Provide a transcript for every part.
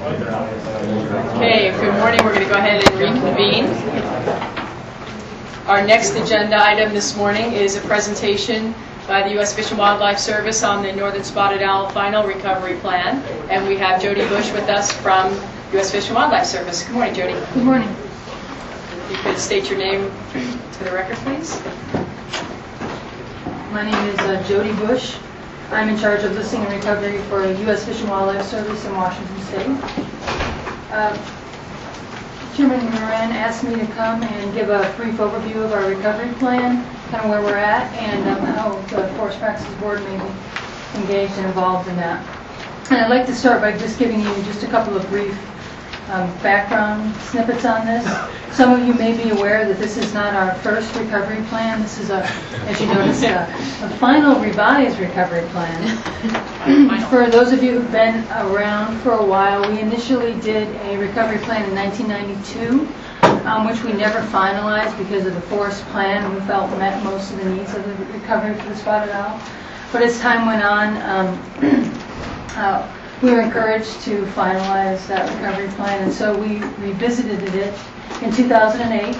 Okay, good morning. We're going to go ahead and reconvene. Our next agenda item this morning is a presentation by the U.S. Fish and Wildlife Service on the Northern Spotted Owl Final Recovery Plan. And we have Jody Bush with us from U.S. Fish and Wildlife Service. Good morning, Jody. Good morning. If you could state your name to the record, please. My name is Jody Bush. I'm in charge of listing and recovery for U.S. Fish and Wildlife Service in Washington State. Chairman Moran asked me to come and give a brief overview of our recovery plan, kind of where we're at, and how the Forest Practices Board may be engaged and involved in that. And I'd like to start by just giving you just a couple of brief background snippets on this. Some of you may be aware that this is not our first recovery plan. This is, as you noticed, a final revised recovery plan. For those of you who've been around for a while, we initially did a recovery plan in 1992, which we never finalized because of the forest plan we felt met most of the needs of the recovery for the spotted owl. But as time went on, we were encouraged to finalize that recovery plan, and so we revisited it in 2008,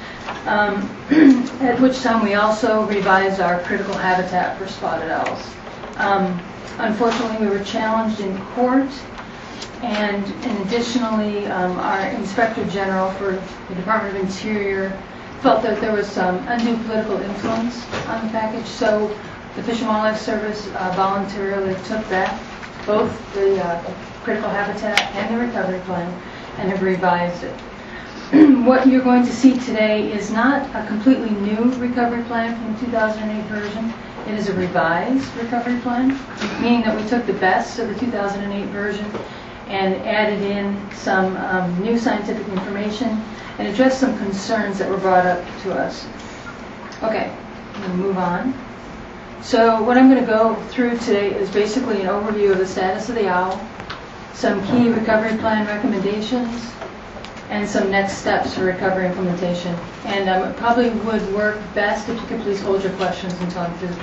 at which time we also revised our critical habitat for spotted owls. Unfortunately, we were challenged in court, and additionally, our Inspector General for the Department of Interior felt that there was some undue political influence on the package, so the Fish and Wildlife Service voluntarily took back both the critical habitat and the recovery plan and have revised it. What you're going to see today is not a completely new recovery plan from the 2008 version. It is a revised recovery plan, meaning that we took the best of the 2008 version and added in some new scientific information and addressed some concerns that were brought up to us. Okay, I'm going to move on. So what I'm going to go through today is basically an overview of the status of the owl, some key recovery plan recommendations, and some next steps for recovery implementation. And it probably would work best if you could please hold your questions until I'm through the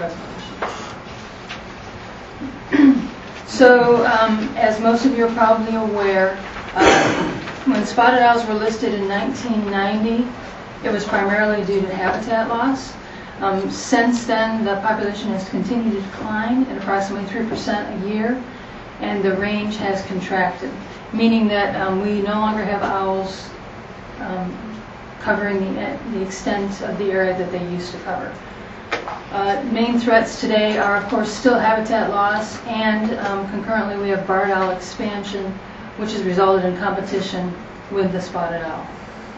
presentation. So as most of you are probably aware, when spotted owls were listed in 1990, it was primarily due to habitat loss. Since then, the population has continued to decline at approximately 3% a year, and the range has contracted, meaning that we no longer have owls covering the extent of the area that they used to cover. Main threats today are, of course, still habitat loss, and concurrently we have barred owl expansion, which has resulted in competition with the spotted owl.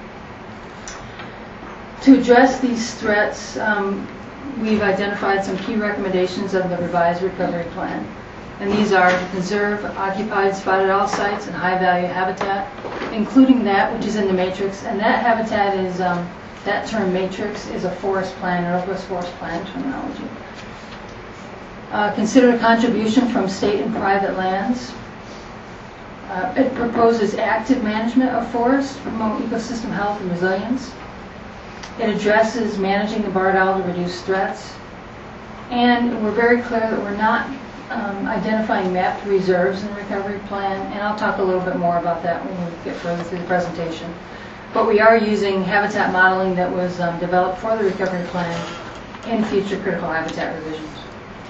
To address these threats, we've identified some key recommendations of the revised recovery plan. And these are to conserve occupied spotted owl sites and high-value habitat, including that which is in the matrix. And that habitat is, that term matrix is a forest plan, Northwest Forest Plan terminology. Consider a contribution from state and private lands. It proposes active management of forests to promote ecosystem health and resilience. It addresses managing the barred owl to reduce threats. And we're very clear that we're not identifying mapped reserves in the recovery plan, and I'll talk a little bit more about that when we get further through the presentation. But we are using habitat modeling that was developed for the recovery plan in future critical habitat revisions.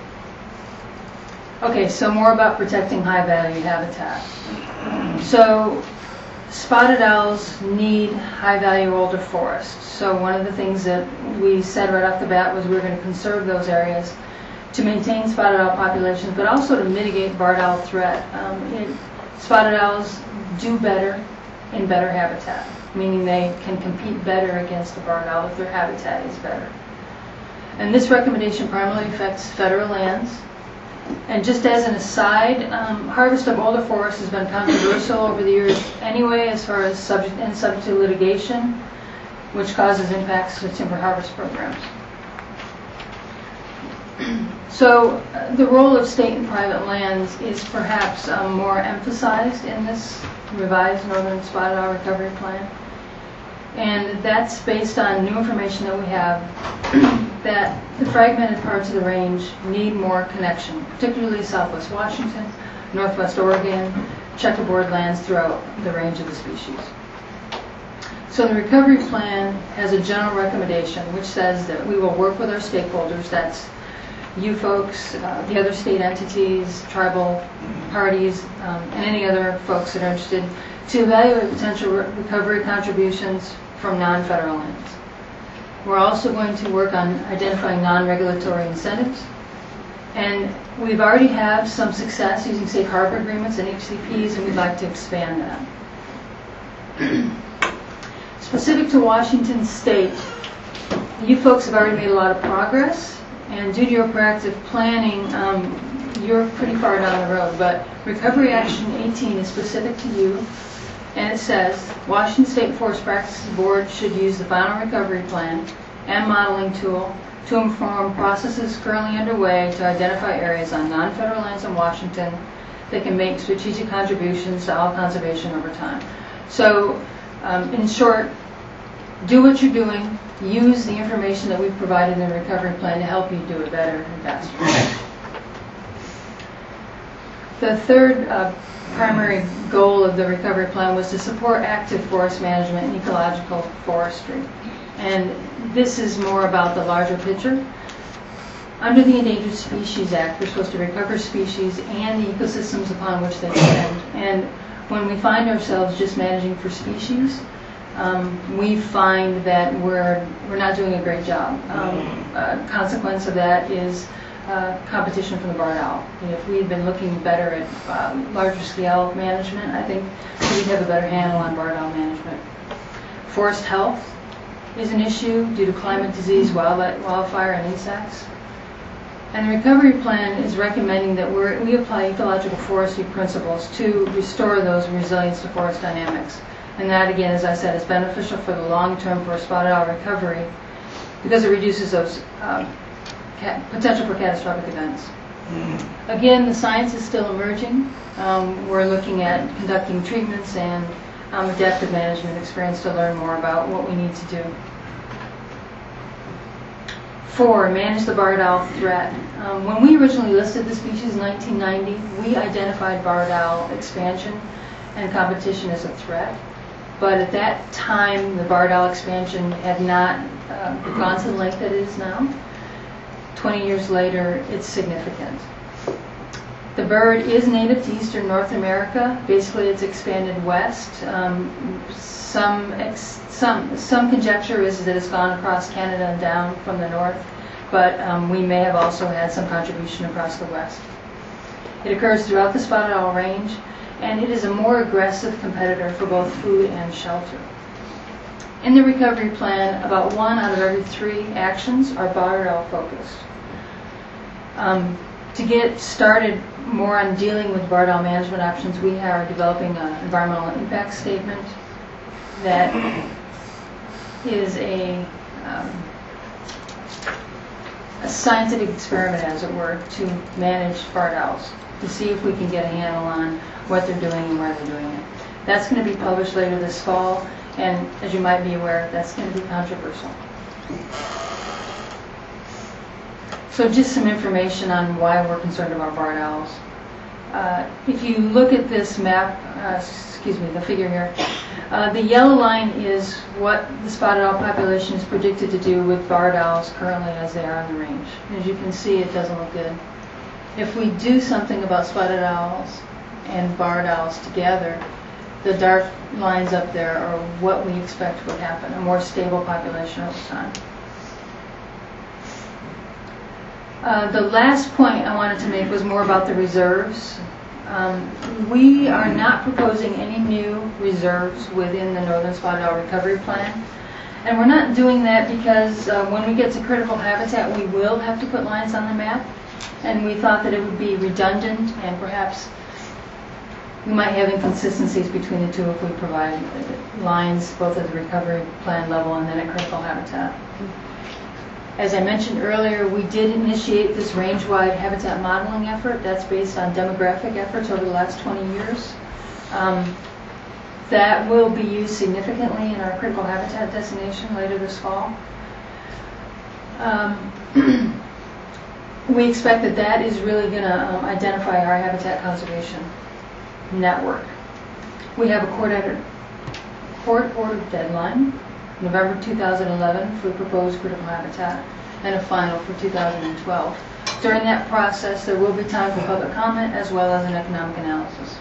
Okay, so more about protecting high-value habitat. So spotted owls need high-value older forests. So one of the things that we said right off the bat was we were going to conserve those areas to maintain spotted owl populations, but also to mitigate barred owl threat. Spotted owls do better in better habitat, meaning they can compete better against the barred owl if their habitat is better. And this recommendation primarily affects federal lands. And just as an aside, harvest of older forests has been controversial over the years anyway, as far as subject to litigation, which causes impacts to timber harvest programs. So the role of state and private lands is perhaps more emphasized in this revised Northern Spotted Owl Recovery Plan. And that's based on new information that we have that the fragmented parts of the range need more connection, particularly Southwest Washington, Northwest Oregon, checkerboard lands throughout the range of the species. So the recovery plan has a general recommendation which says that we will work with our stakeholders, that's you folks, the other state entities, tribal parties, and any other folks that are interested, to evaluate potential recovery contributions from non-federal lands. We're also going to work on identifying non-regulatory incentives, and we've already had some success using safe harbor agreements and HCPs, and we'd like to expand that. Specific to Washington State, you folks have already made a lot of progress, and due to your proactive planning, you're pretty far down the road, but Recovery Action 18 is specific to you, and it says, Washington State Forest Practices Board should use the final recovery plan and modeling tool to inform processes currently underway to identify areas on non-federal lands in Washington that can make strategic contributions to owl conservation over time. So, in short, do what you're doing, use the information that we've provided in the recovery plan to help you do it better and faster. The third primary goal of the recovery plan was to support active forest management and ecological forestry. And this is more about the larger picture. Under the Endangered Species Act, we're supposed to recover species and the ecosystems upon which they depend. And when we find ourselves just managing for species, we find that we're not doing a great job. A consequence of that is competition from the barred owl. And if we had been looking better at larger scale management, I think we'd have a better handle on barred owl management. Forest health is an issue due to climate disease, wildfire, and insects. And the recovery plan is recommending that we apply ecological forestry principles to restore those resilience to forest dynamics. And that, again, as I said, is beneficial for the long term for spotted owl recovery because it reduces those potential for catastrophic events. Again, the science is still emerging. We're looking at conducting treatments and adaptive management experience to learn more about what we need to do. 4, manage the barred owl threat. When we originally listed the species in 1990, we identified barred owl expansion and competition as a threat. But at that time, the barred owl expansion had not gone to the length that it is now. 20 years later, it's significant. The bird is native to eastern North America. Basically, it's expanded west. Some conjecture is that it's gone across Canada and down from the north, but we may have also had some contribution across the west. It occurs throughout the spotted owl range, and it is a more aggressive competitor for both food and shelter. In the recovery plan, about 1 out of every 3 actions are barred owl focused. To get started more on dealing with barred owl management options, we are developing an environmental impact statement that is a scientific experiment, as it were, to manage barred owls, to see if we can get a handle on what they're doing and where they're doing it. That's going to be published later this fall, and as you might be aware, that's going to be controversial. So just some information on why we're concerned about barred owls. If you look at this map, the figure here, the yellow line is what the spotted owl population is predicted to do with barred owls currently as they are on the range. As you can see, it doesn't look good. If we do something about spotted owls and barred owls together, the dark lines up there are what we expect would happen, a more stable population over time. The last point I wanted to make was more about the reserves. We are not proposing any new reserves within the Northern Spotted Owl Recovery Plan. And we're not doing that because when we get to critical habitat, we will have to put lines on the map. And we thought that it would be redundant and perhaps we might have inconsistencies between the two if we provide lines both at the recovery plan level and then at critical habitat. As I mentioned earlier, we did initiate this range-wide habitat modeling effort. That's based on demographic efforts over the last 20 years. That will be used significantly in our critical habitat designation later this fall. We expect that that is really going to identify our habitat conservation network. We have a court-ordered deadline, November 2011, for proposed critical habitat, and a final for 2012. During that process, there will be time for public comment as well as an economic analysis.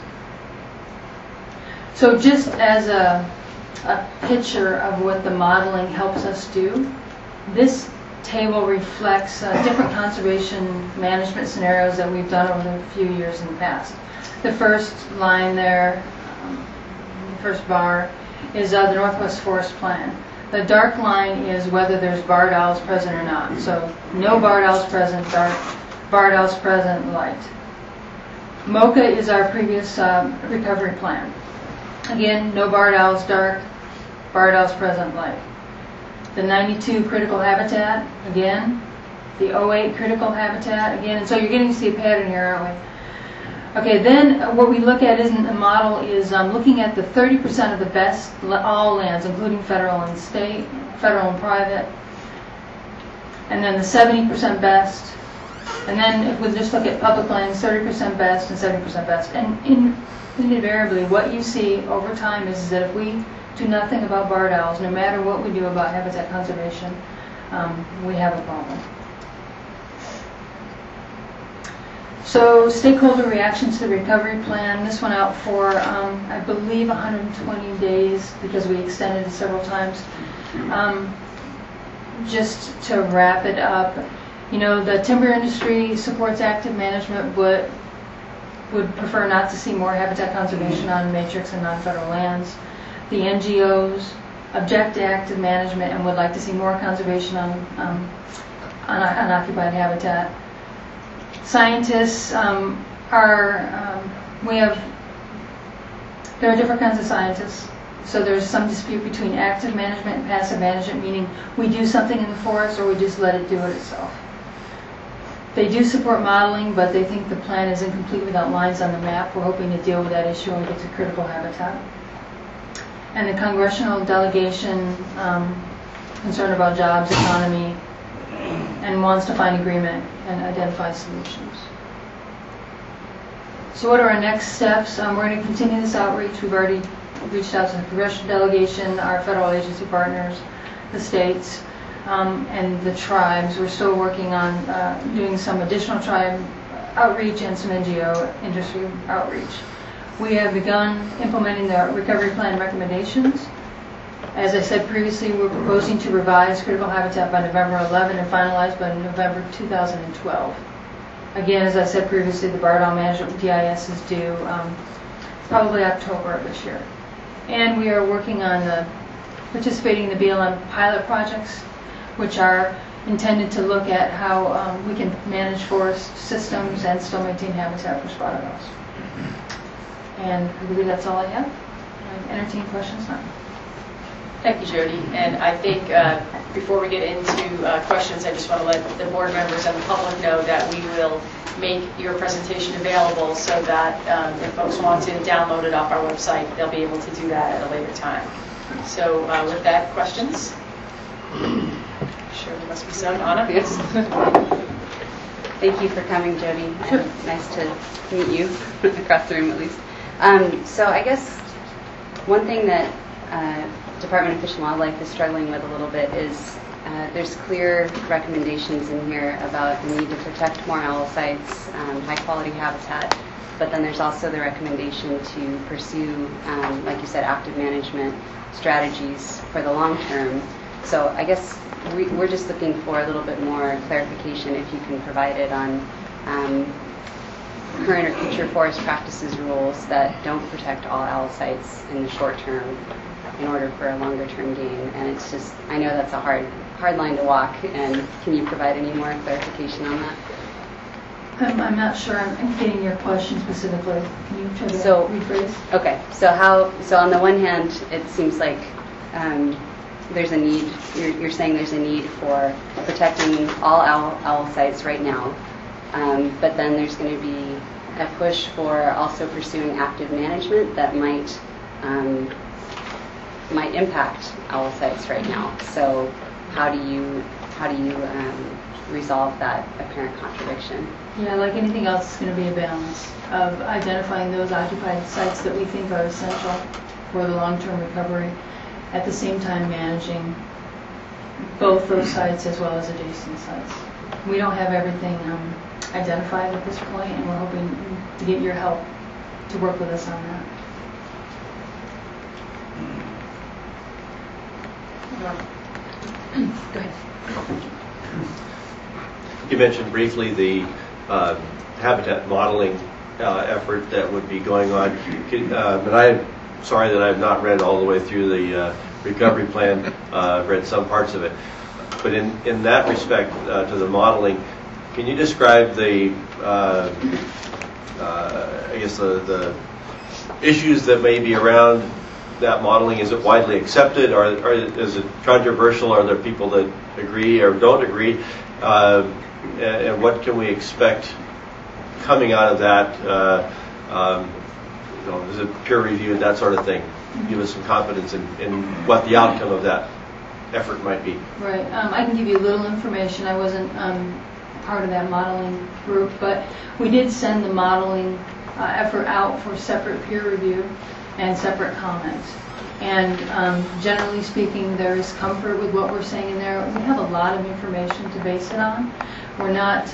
So just as a picture of what the modeling helps us do, this table reflects different conservation management scenarios that we've done over the few years in the past. The first line there, the first bar, is the Northwest Forest Plan. The dark line is whether there's barred owls present or not. So no barred owls present, dark, barred owls present, light. MOCA is our previous recovery plan. Again, no barred owls, dark, barred owls present, light. The 92 critical habitat, again. The 08 critical habitat, again. And so you're getting to see a pattern here, aren't we? Okay, then what we look at in the model is looking at the 30% of the best all lands, including federal and state, federal and private, and then the 70% best, and then if we just look at public lands, 30% best and 70% best. And invariably, what you see over time is that if we do nothing about barred owls, no matter what we do about habitat conservation, we have a problem. So stakeholder reaction to the recovery plan, this went out for, I believe, 120 days because we extended it several times. Just to wrap it up, you know, the timber industry supports active management but would prefer not to see more habitat conservation on matrix and non-federal lands. The NGOs object to active management and would like to see more conservation on unoccupied habitat. Scientists there are different kinds of scientists. So there's some dispute between active management and passive management, meaning we do something in the forest or we just let it do it itself. They do support modeling, but they think the plan is incomplete without lines on the map. We're hoping to deal with that issue when we get to critical habitat. And the congressional delegation concerned about jobs, economy, and wants to find agreement and identify solutions. So what are our next steps? We're going to continue this outreach. We've already reached out to the congressional delegation, our federal agency partners, the states, and the tribes. We're still working on doing some additional tribe outreach and some NGO industry outreach. We have begun implementing the recovery plan recommendations. As I said previously, we're proposing to revise critical habitat by November 11 and finalize by November 2012. Again, as I said previously, the barred owl management DIS is due probably October of this year. And we are working on participating in the BLM pilot projects, which are intended to look at how we can manage forest systems and still maintain habitat for spotted owls. And I believe that's all I have. I entertain questions now. Thank you, Jody. And I think before we get into questions, I just want to let the board members and the public know that we will make your presentation available so that if folks want to download it off our website, they'll be able to do that at a later time. So with that, questions? Sure, there must be some. Anna? Yes. Thank you for coming, Jody. Sure. Nice to meet you, across the room at least. So I guess one thing that Department of Fish and Wildlife is struggling with a little bit is there's clear recommendations in here about the need to protect more owl sites, high quality habitat, but then there's also the recommendation to pursue, like you said, active management strategies for the long term. So I guess we're just looking for a little bit more clarification, if you can provide it, on current or future forest practices rules that don't protect all owl sites in the short term in order for a longer term gain. And it's just, I know that's a hard line to walk, and can you provide any more clarification on that? I'm not sure I'm getting your question specifically. Can you try to rephrase? Okay, so on the one hand, it seems like there's a need, you're saying there's a need for protecting all owl sites right now, but then there's going to be a push for also pursuing active management that might impact owl sites right now. So how do you how do you resolve that apparent contradiction? Yeah, like anything else, it's going to be a balance of identifying those occupied sites that we think are essential for the long-term recovery, at the same time managing both those sites as well as adjacent sites. We don't have everything identified at this point, and we're hoping to get your help to work with us on that. Go ahead. You mentioned briefly the habitat modeling effort that would be going on. And I'm sorry that I've not read all the way through the recovery plan. I've read some parts of it. But in that respect, to the modeling, can you describe the, I guess, the issues that may be around that modeling? Is it widely accepted, or is it controversial? Are there people that agree or don't agree? And what can we expect coming out of that? Is it peer reviewed, that sort of thing? Give us some confidence in what the outcome of that effort might be. Right. I can give you a little information. I wasn't part of that modeling group, but we did send the modeling effort out for separate peer review and separate comments. And generally speaking, there is comfort with what we're saying in there. We have a lot of information to base it on. We're not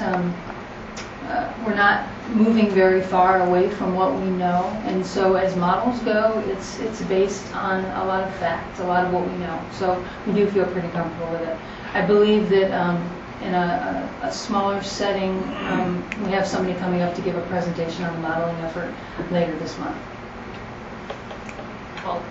moving very far away from what we know, and so as models go, it's based on a lot of facts, a lot of what we know. So we do feel pretty comfortable with it. I believe that in a smaller setting, we have somebody coming up to give a presentation on the modeling effort later this month. Well,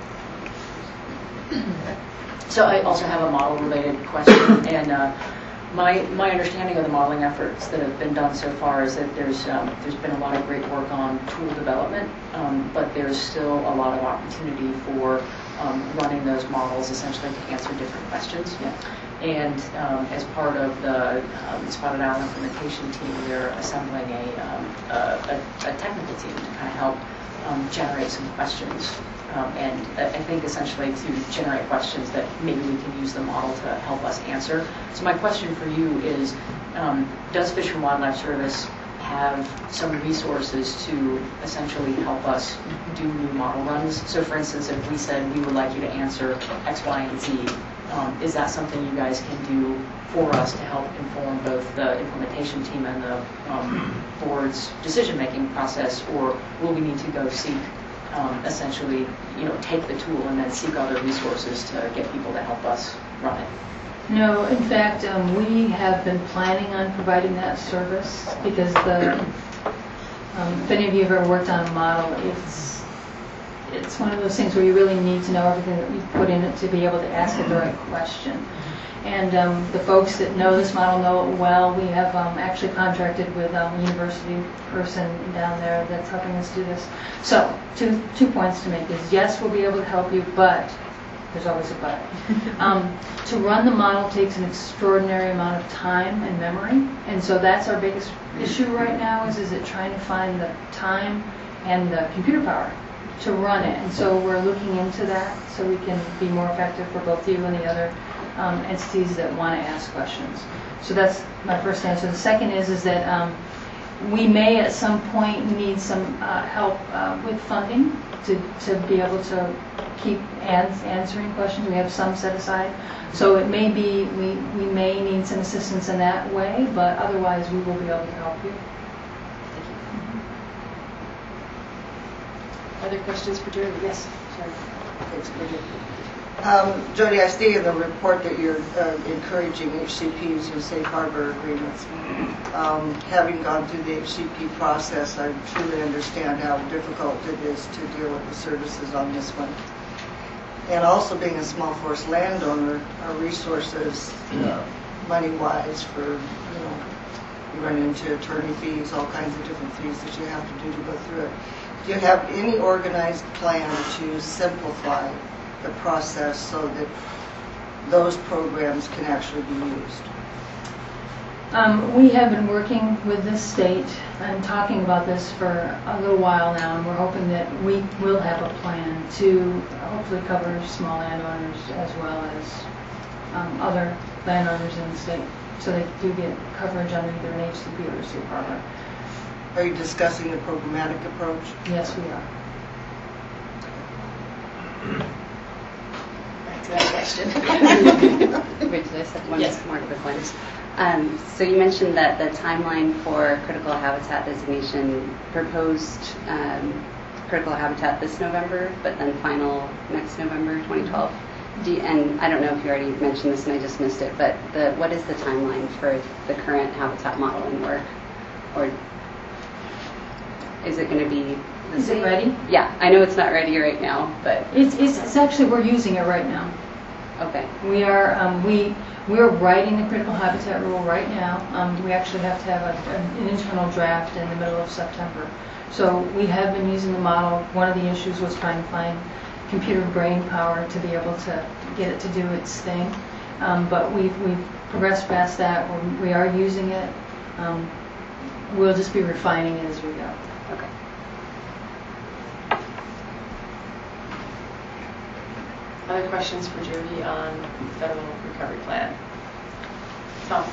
so I also have a model-related question, and my understanding of the modeling efforts that have been done so far is that there's been a lot of great work on tool development, but there's still a lot of opportunity for running those models essentially to answer different questions. Yeah. And as part of the Spotted Owl implementation team, we're assembling a technical team to kind of help generate some questions. And I think essentially to generate questions that maybe we can use the model to help us answer. So my question for you is, does Fish and Wildlife Service have some resources to essentially help us do new model runs? So for instance, if we said we would like you to answer X, Y, and Z, is that something you guys can do for us to help inform both the implementation team and the board's decision-making process, or will we need to go seek essentially, take the tool and then seek other resources to get people to help us run it? No, in fact, we have been planning on providing that service because if any of you have ever worked on a model, it's one of those things where you really need to know everything that you put in it to be able to ask it the right question. And the folks that know this model know it well. We have actually contracted with a university person down there that's helping us do this. So two points to make is, yes, we'll be able to help you, but there's always a but. To run the model takes an extraordinary amount of time and memory, and so that's our biggest issue right now is it trying to find the time and the computer power to run it. And so we're looking into that so we can be more effective for both you and the other entities that want to ask questions. So that's my first answer. The second is that we may at some point need some help with funding to be able to keep answering questions. We have some set aside. So it may be we may need some assistance in that way, but otherwise we will be able to help you. Other questions for Jody? Yes. Sorry. Jody, I see in the report that you're encouraging HCPs with safe harbor agreements. Having gone through the HCP process, I truly understand how difficult it is to deal with the services on this one. And also being a small forest landowner, our resources, money-wise, for, you run into attorney fees, all kinds of different fees that you have to do to go through it. Do you have any organized plan to simplify the process so that those programs can actually be used? We have been working with the state and talking about this for a little while now, and we're hoping that we will have a plan to hopefully cover small landowners as well as other landowners in the state. So they do get coverage under either an HCP or a safe harbor. Are you discussing the programmatic approach? Yes, we are. Back to that question. Wait, did I say one Yes. more quick one? So you mentioned that the timeline for critical habitat designation proposed critical habitat this November, but then final next November, 2012. And I don't know if you already mentioned this and I just missed it, but what is the timeline for the current habitat modeling work? Or is it going to be the Is it same? ready? Yeah, I know it's not ready right now, but It's actually, we're using it right now. okay. We are, we're writing the critical habitat rule right now. We actually have to have an internal draft in the middle of September. So we have been using the model. One of the issues was trying to find computer brain power to be able to get it to do its thing. But we've progressed past that. We are using it. We'll just be refining it as we go. Okay. Other questions for Jody on federal recovery plan? Tom?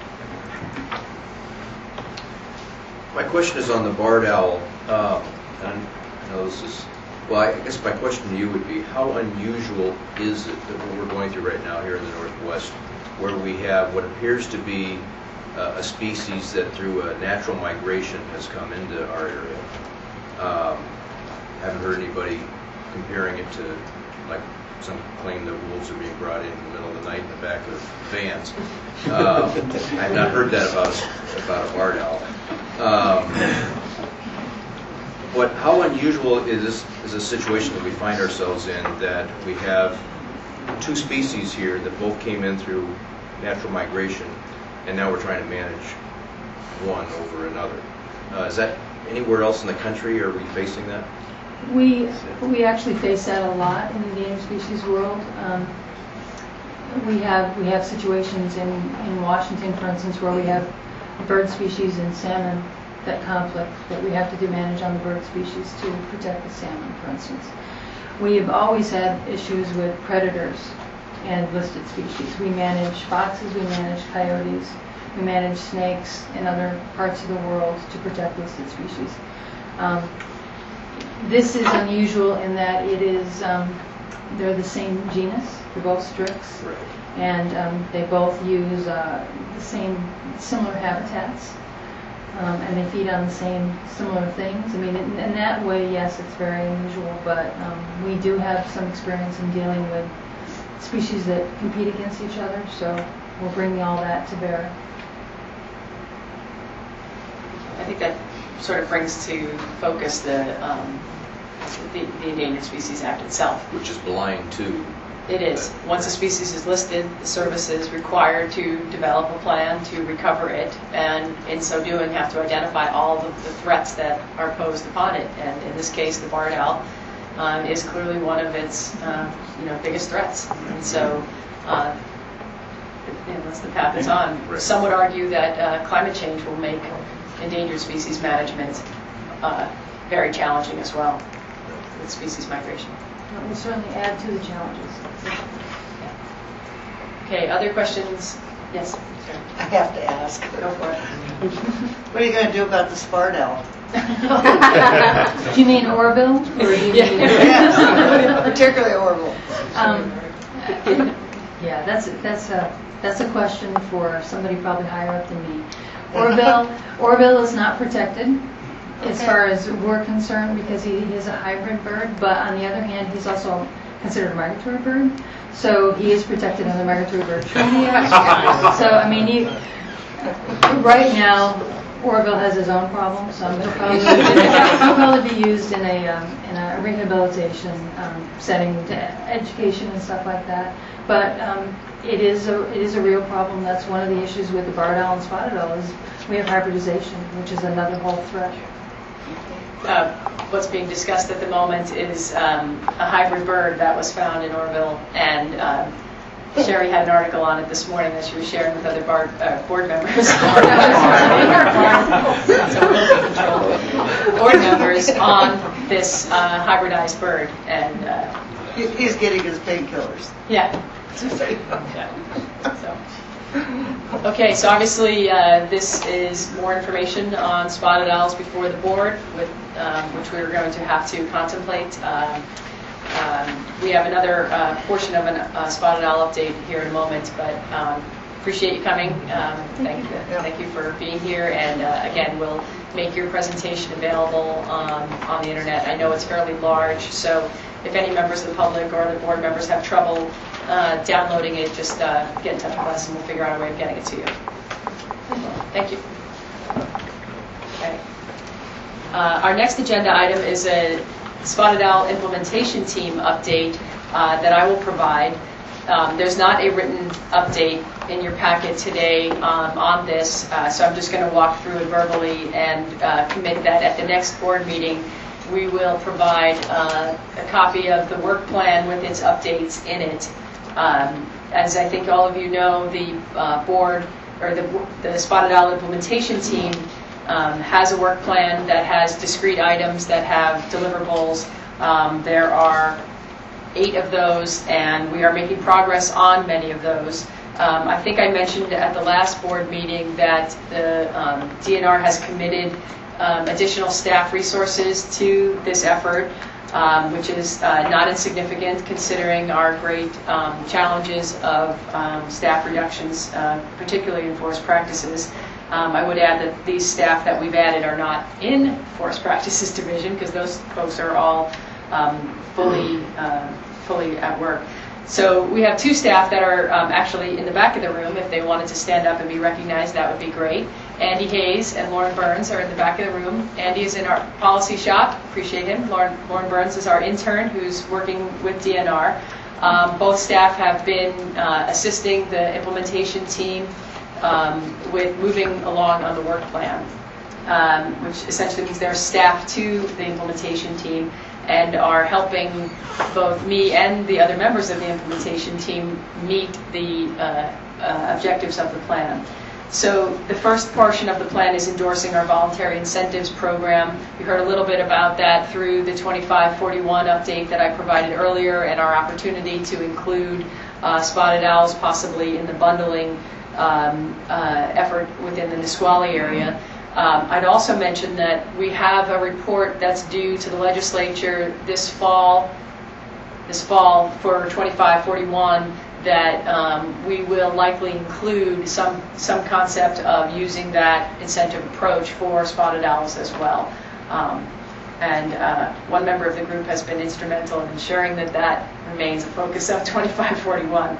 My question is on the barred owl. And I know this is, well, I guess my question to you would be, how unusual is it that what we're going through right now here in the Northwest, where we have what appears to be a species that through a natural migration has come into our area? Haven't heard anybody comparing it to, like, some claim that wolves are being brought in the middle of the night in the back of vans. I've not heard that about a barred owl. But how unusual is a situation that we find ourselves in, that we have two species here that both came in through natural migration, and now we're trying to manage one over another? Is that anywhere else in the country? Are we facing that? We actually face that a lot in the endangered species world. We have situations in Washington, for instance, where we have bird species and salmon that conflict, that we have to manage on the bird species to protect the salmon, for instance. We have always had issues with predators and listed species. We manage foxes, we manage coyotes, we manage snakes in other parts of the world to protect listed species. This is unusual in that it is, they're the same genus, they're both strix, Right. and they both use the similar habitats, and they feed on the same similar things. I mean, in that way, yes, it's very unusual, but we do have some experience in dealing with species that compete against each other, so we're bringing all that to bear. I think that sort of brings to focus the Endangered Species Act itself. Which is blind to. It is. Once a species is listed, the service is required to develop a plan to recover it, and in so doing have to identify all the threats that are posed upon it. And in this case, the barred owl is clearly one of its biggest threats. And so unless the path is on, Right. some would argue that climate change will make endangered species management very challenging as well with species migration. It will certainly add to the challenges. Okay, other questions? Yes, sir. I have to ask. Go for it. What are you going to do about the spart owl? Do you mean Orville? Or do you mean Yes, particularly Orville. Yeah, that's a question for somebody probably higher up than me. Orville is not protected as far as we're concerned because he is a hybrid bird, but on the other hand, he's also considered a migratory bird, so he is protected under the Migratory Bird Treaty Act. So, I mean, right now, Orville has his own problems, so he'll probably be used in a rehabilitation setting to education and stuff like that. But it is a real problem. That's one of the issues with the barred owl and spotted owl is we have hybridization, which is another whole threat. What's being discussed at the moment is a hybrid bird that was found in Orville, and Sherry had an article on it this morning that she was sharing with other board members. Board members on this hybridized bird, and He's getting his painkillers. yeah. So Okay, so obviously this is more information on spotted owls before the board, with, which we're going to have to contemplate. We have another portion of a spotted owl update here in a moment, but appreciate you coming. Thank you for being here, and again, we'll make your presentation available on the internet. I know it's fairly large, so if any members of the public or the board members have trouble downloading it, just get in touch with us and we'll figure out a way of getting it to you. Thank you. Okay. Our next agenda item is a Spotted Owl implementation team update that I will provide. There's not a written update in your packet today on this, so I'm just going to walk through it verbally and commit that at the next board meeting we will provide a copy of the work plan with its updates in it. As I think all of you know, the board, or the Spotted Owl implementation team has a work plan that has discrete items that have deliverables. There are 8 of those, and we are making progress on many of those. I think I mentioned at the last board meeting that the DNR has committed additional staff resources to this effort, which is not insignificant considering our great challenges of staff reductions, particularly in forest practices. I would add that these staff that we've added are not in Forest Practices Division, because those folks are all fully at work. So we have 2 staff that are actually in the back of the room. If they wanted to stand up and be recognized, that would be great. Andy Hayes and Lauren Burns are in the back of the room. Andy is in our policy shop. Appreciate him. Lauren Burns is our intern who's working with DNR. Both staff have been assisting the implementation team with moving along on the work plan, which essentially means they're staff to the implementation team and are helping both me and the other members of the implementation team meet the objectives of the plan. So the first portion of the plan is endorsing our voluntary incentives program. We heard a little bit about that through the 2541 update that I provided earlier, and our opportunity to include spotted owls possibly in the bundling effort within the Nisqually area. I'd also mention that we have a report that's due to the legislature this fall for 2541 that we will likely include some concept of using that incentive approach for spotted owls as well. And one member of the group has been instrumental in ensuring that that remains a focus of 2541.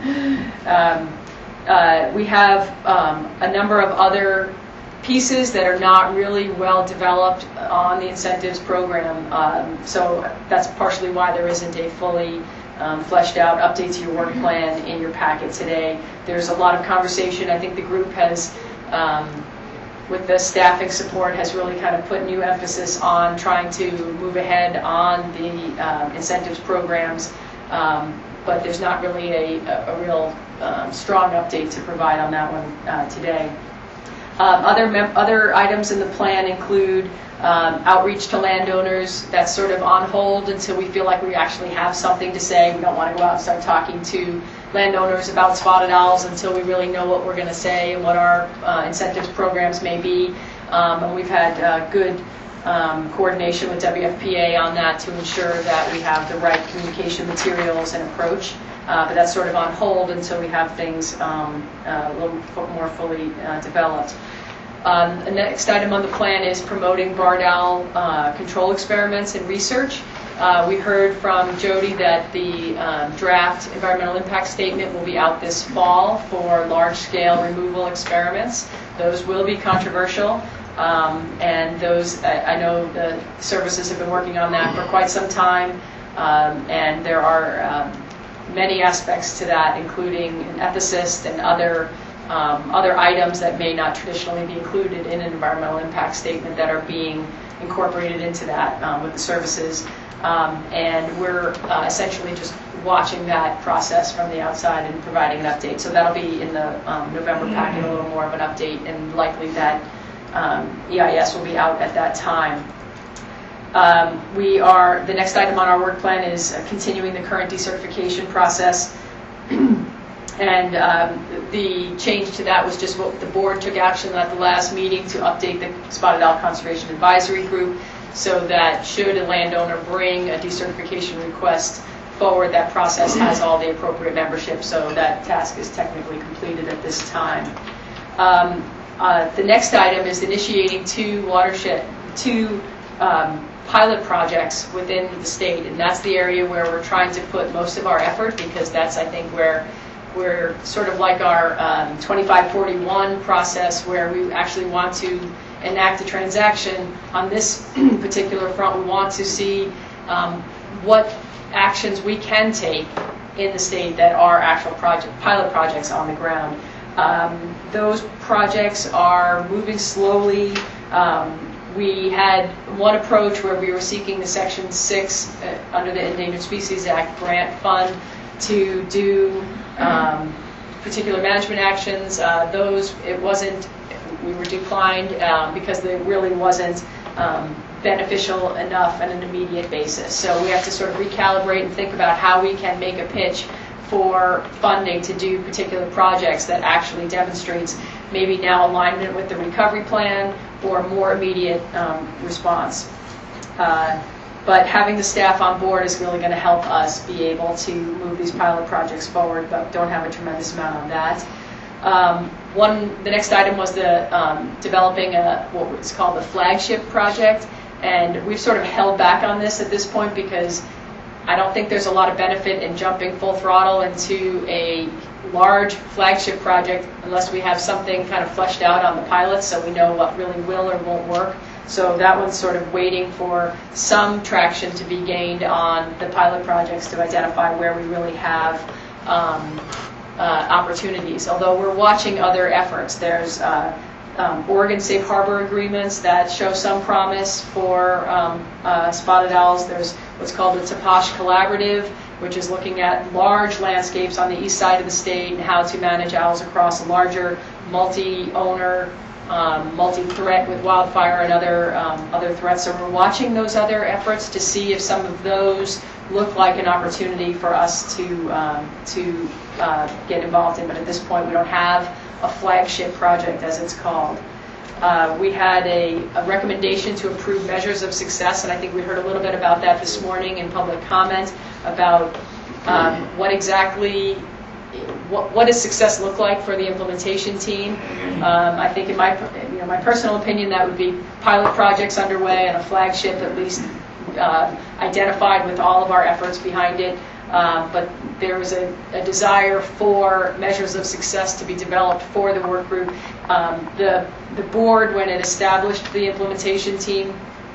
We have a number of other pieces that are not really well developed on the incentives program. So that's partially why there isn't a fully fleshed out update to your work plan in your packet today. There's a lot of conversation. I think the group has, with the staffing support, has really kind of put new emphasis on trying to move ahead on the incentives programs, but there's not really a real strong update to provide on that one today. Other items in the plan include outreach to landowners. That's sort of on hold until we feel like we actually have something to say. We don't want to go out and start talking to landowners about spotted owls until we really know what we're going to say and what our incentives programs may be. And we've had good coordination with WFPA on that to ensure that we have the right communication materials and approach. But that's sort of on hold until we have things a little more fully developed. The next item on the plan is promoting barred owl control experiments and research. We heard from Jody that the draft environmental impact statement will be out this fall for large-scale removal experiments. Those will be controversial, and those, I know the services have been working on that for quite some time, and there are many aspects to that, including an ethicist and other items that may not traditionally be included in an environmental impact statement that are being incorporated into that with the services. And we're essentially just watching that process from the outside and providing an update. So that'll be in the November packet, a little more of an update, and likely that EIS will be out at that time. The next item on our work plan is continuing the current decertification process. And the change to that was just what the board took action at the last meeting to update the Spotted Owl Conservation Advisory Group so that should a landowner bring a decertification request forward, that process has all the appropriate membership, so that task is technically completed at this time. The next item is initiating two pilot projects within the state, and that's the area where we're trying to put most of our effort, because that's, I think, where we're sort of like our 2541 process, where we actually want to enact a transaction. On this particular front, we want to see what actions we can take in the state that are actual pilot projects on the ground. Those projects are moving slowly. We had one approach where we were seeking the Section 6 under the Endangered Species Act grant fund to do particular management actions. We were declined because there really wasn't beneficial enough on an immediate basis. So we have to sort of recalibrate and think about how we can make a pitch for funding to do particular projects that actually demonstrates maybe now alignment with the recovery plan or more immediate response. But having the staff on board is really going to help us be able to move these pilot projects forward, but don't have a tremendous amount on that. The next item was developing what was called the flagship project, and we've sort of held back on this at this point because I don't think there's a lot of benefit in jumping full throttle into a large flagship project unless we have something kind of fleshed out on the pilots so we know what really will or won't work. So that one's sort of waiting for some traction to be gained on the pilot projects to identify where we really have opportunities. Although we're watching other efforts. There's Oregon Safe Harbor agreements that show some promise for spotted owls. There's what's called the Taposh Collaborative, which is looking at large landscapes on the east side of the state and how to manage owls across a larger multi-owner, multi-threat with wildfire and other threats. So we're watching those other efforts to see if some of those look like an opportunity for us to get involved in. But at this point, we don't have a flagship project, as it's called. We had a recommendation to approve measures of success, and I think we heard a little bit about that this morning in public comment about what does success look like for the implementation team. I think in my personal opinion, that would be pilot projects underway and a flagship at least identified with all of our efforts behind it. But there was a desire for measures of success to be developed for the work group. The board, when it established the implementation team,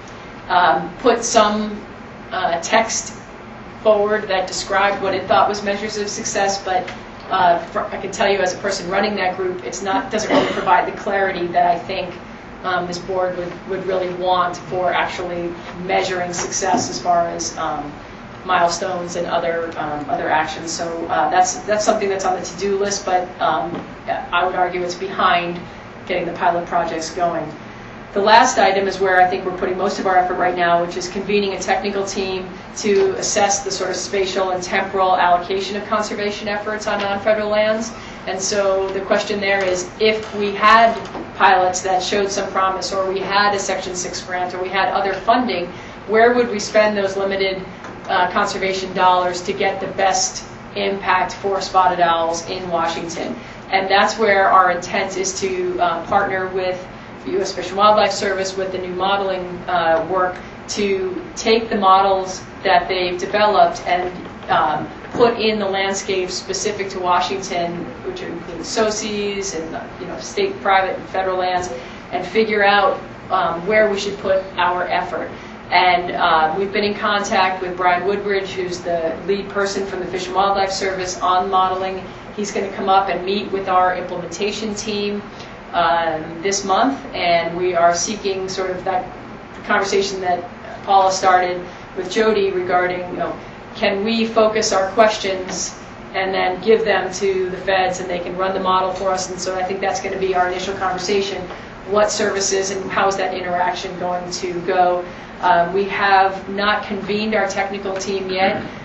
put some text forward that described what it thought was measures of success, but I can tell you as a person running that group, doesn't really provide the clarity that I think this board would really want for actually measuring success as far as milestones and other actions. So that's something that's on the to-do list, but I would argue it's behind getting the pilot projects going. The last item is where I think we're putting most of our effort right now, which is convening a technical team to assess the sort of spatial and temporal allocation of conservation efforts on non-federal lands. And so the question there is, if we had pilots that showed some promise, or we had a Section 6 grant, or we had other funding, where would we spend those limited conservation dollars to get the best impact for spotted owls in Washington? And that's where our intent is to partner with the U.S. Fish and Wildlife Service with the new modeling work to take the models that they've developed and put in the landscapes specific to Washington, which include SOCEs and state, private, and federal lands, and figure out where we should put our effort. And we've been in contact with Brian Woodbridge, who's the lead person from the Fish and Wildlife Service on modeling. He's going to come up and meet with our implementation team this month, and we are seeking sort of that conversation that Paula started with Jody regarding, can we focus our questions and then give them to the feds and they can run the model for us. And so I think that's going to be our initial conversation. What services and how is that interaction going to go? We have not convened our technical team yet.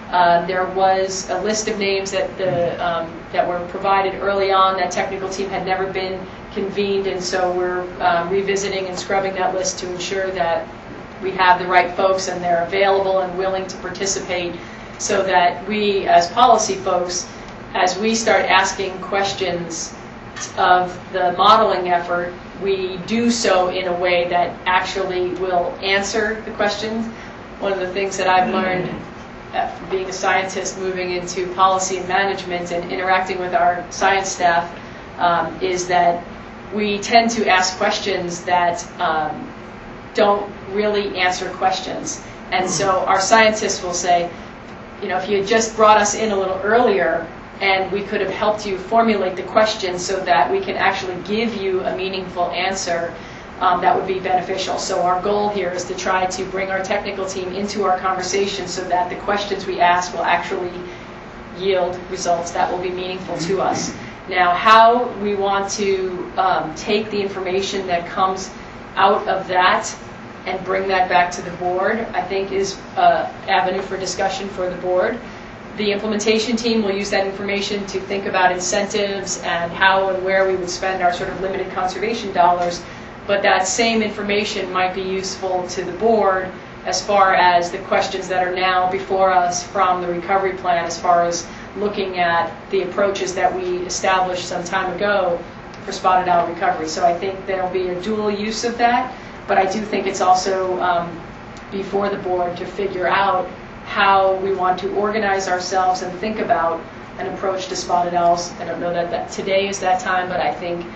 There was a list of names that that were provided early on. That technical team had never been convened, and so we're revisiting and scrubbing that list to ensure that we have the right folks and they're available and willing to participate, so that we as policy folks, as we start asking questions of the modeling effort, we do so in a way that actually will answer the questions. One of the things that I've learned from being a scientist moving into policy and management and interacting with our science staff is that we tend to ask questions that don't really answer questions. And so our scientists will say, you know, if you had just brought us in a little earlier and we could have helped you formulate the question so that we can actually give you a meaningful answer, that would be beneficial. So our goal here is to try to bring our technical team into our conversation so that the questions we ask will actually yield results that will be meaningful to us. Now, how we want to take the information that comes out of that and bring that back to the board, I think is an avenue for discussion for the board. The implementation team will use that information to think about incentives and how and where we would spend our sort of limited conservation dollars. But that same information might be useful to the board as far as the questions that are now before us from the recovery plan, as far as looking at the approaches that we established some time ago for spotted owl recovery. So I think there'll be a dual use of that, but I do think it's also before the board to figure out how we want to organize ourselves and think about an approach to spotted owls. I don't know that today is that time, but I think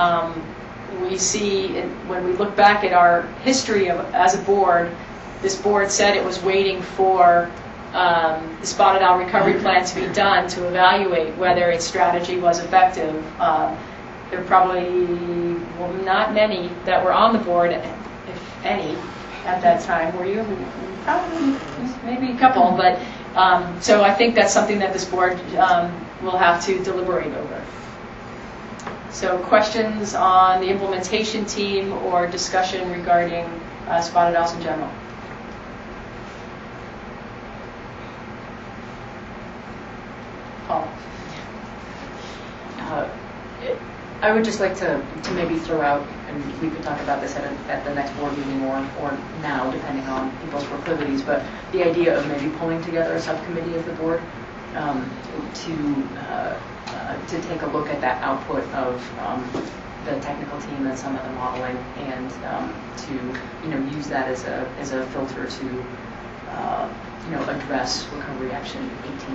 we see when we look back at our history as a board, this board said it was waiting for the spotted owl recovery plan to be done to evaluate whether its strategy was effective. There were probably not many that were on the board, if any, at that time. Were you? Probably, maybe a couple. But so I think that's something that this board will have to deliberate over. So questions on the implementation team or discussion regarding spotted owls in general? Paul? I would just like to maybe throw out, and we could talk about this at the next board meeting or now, depending on people's proclivities, but the idea of maybe pulling together a subcommittee of the board to take a look at that output of the technical team and some of the modeling, and to use that as a filter to address Recovery Action 18,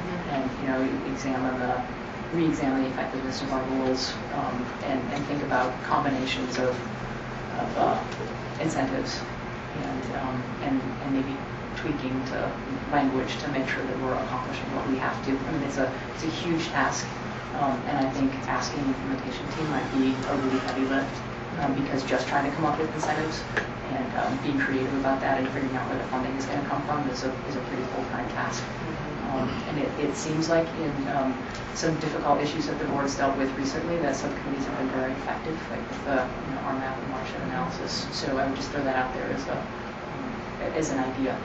and re-examine the effectiveness of our rules, and think about combinations of incentives and maybe tweaking to language to make sure that we're accomplishing what we have to. I mean, it's a huge task, and I think asking the implementation team might be a really heavy lift, because just trying to come up with incentives and being creative about that and figuring out where the funding is going to come from is a pretty full-time task. And it seems like in some difficult issues that the board's dealt with recently, that subcommittees have been very effective, like with the RMAP and watershed analysis. So I would just throw that out there as an idea.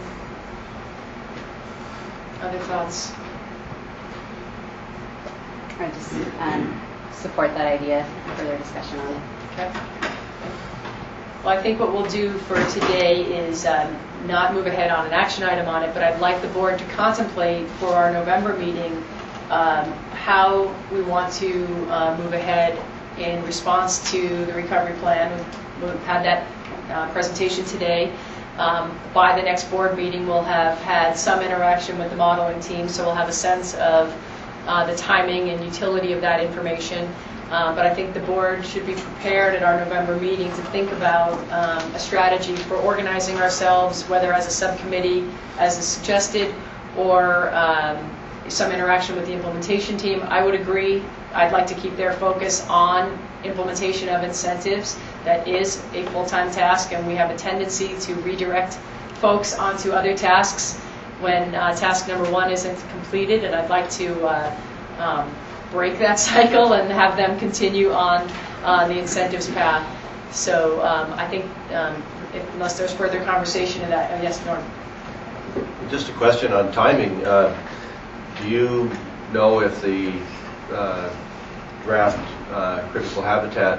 Other thoughts? I just support that idea. Further discussion on it. Okay. Well, I think what we'll do for today is not move ahead on an action item on it, but I'd like the board to contemplate for our November meeting how we want to move ahead in response to the recovery plan. We've had that presentation today. By the next board meeting, we'll have had some interaction with the modeling team, so we'll have a sense of the timing and utility of that information. But I think the board should be prepared at our November meeting to think about a strategy for organizing ourselves, whether as a subcommittee, as is suggested, or some interaction with the implementation team. I would agree. I'd like to keep their focus on implementation of incentives. That is a full-time task, and we have a tendency to redirect folks onto other tasks when task number one isn't completed, and I'd like to break that cycle and have them continue on the incentives path. So I think unless there's further conversation in that, yes, Norm? Just a question on timing. Do you know if the draft critical habitat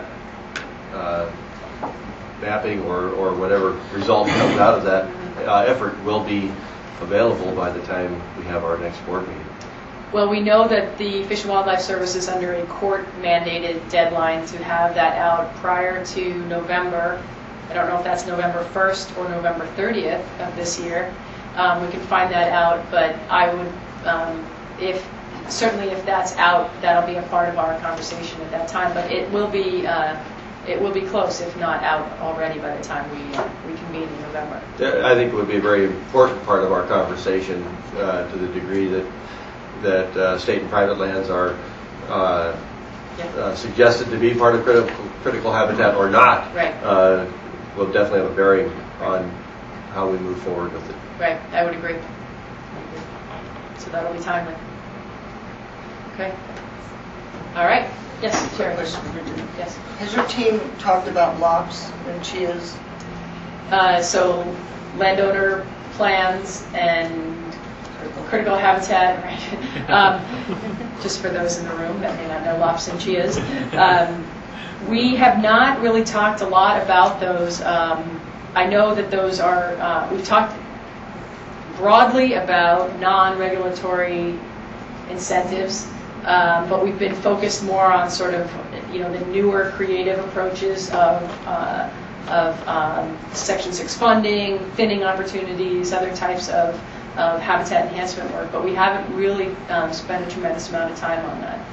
mapping or whatever result comes out of that effort will be available by the time we have our next board meeting? Well, we know that the Fish and Wildlife Service is under a court-mandated deadline to have that out prior to November. I don't know if that's November 1st or November 30th of this year. We can find that out, but I would, certainly if that's out, that'll be a part of our conversation at that time. But it will be close, if not out already, by the time we convene in November. I think it would be a very important part of our conversation to the degree that state and private lands are suggested to be part of critical habitat or not. Right. Will definitely have a bearing on how we move forward with it. Right, I would agree. So that'll be timely. Okay. All right. Yes, Sherry. Yes. Has your team talked about lops and chias? So landowner plans and critical habitat, right? Just for those in the room that may not know lops and chias. We have not really talked a lot about those. I know that those are, we've talked broadly about non-regulatory incentives, but we've been focused more on sort of, the newer creative approaches of Section 6 funding, thinning opportunities, other types of habitat enhancement work, but we haven't really spent a tremendous amount of time on that.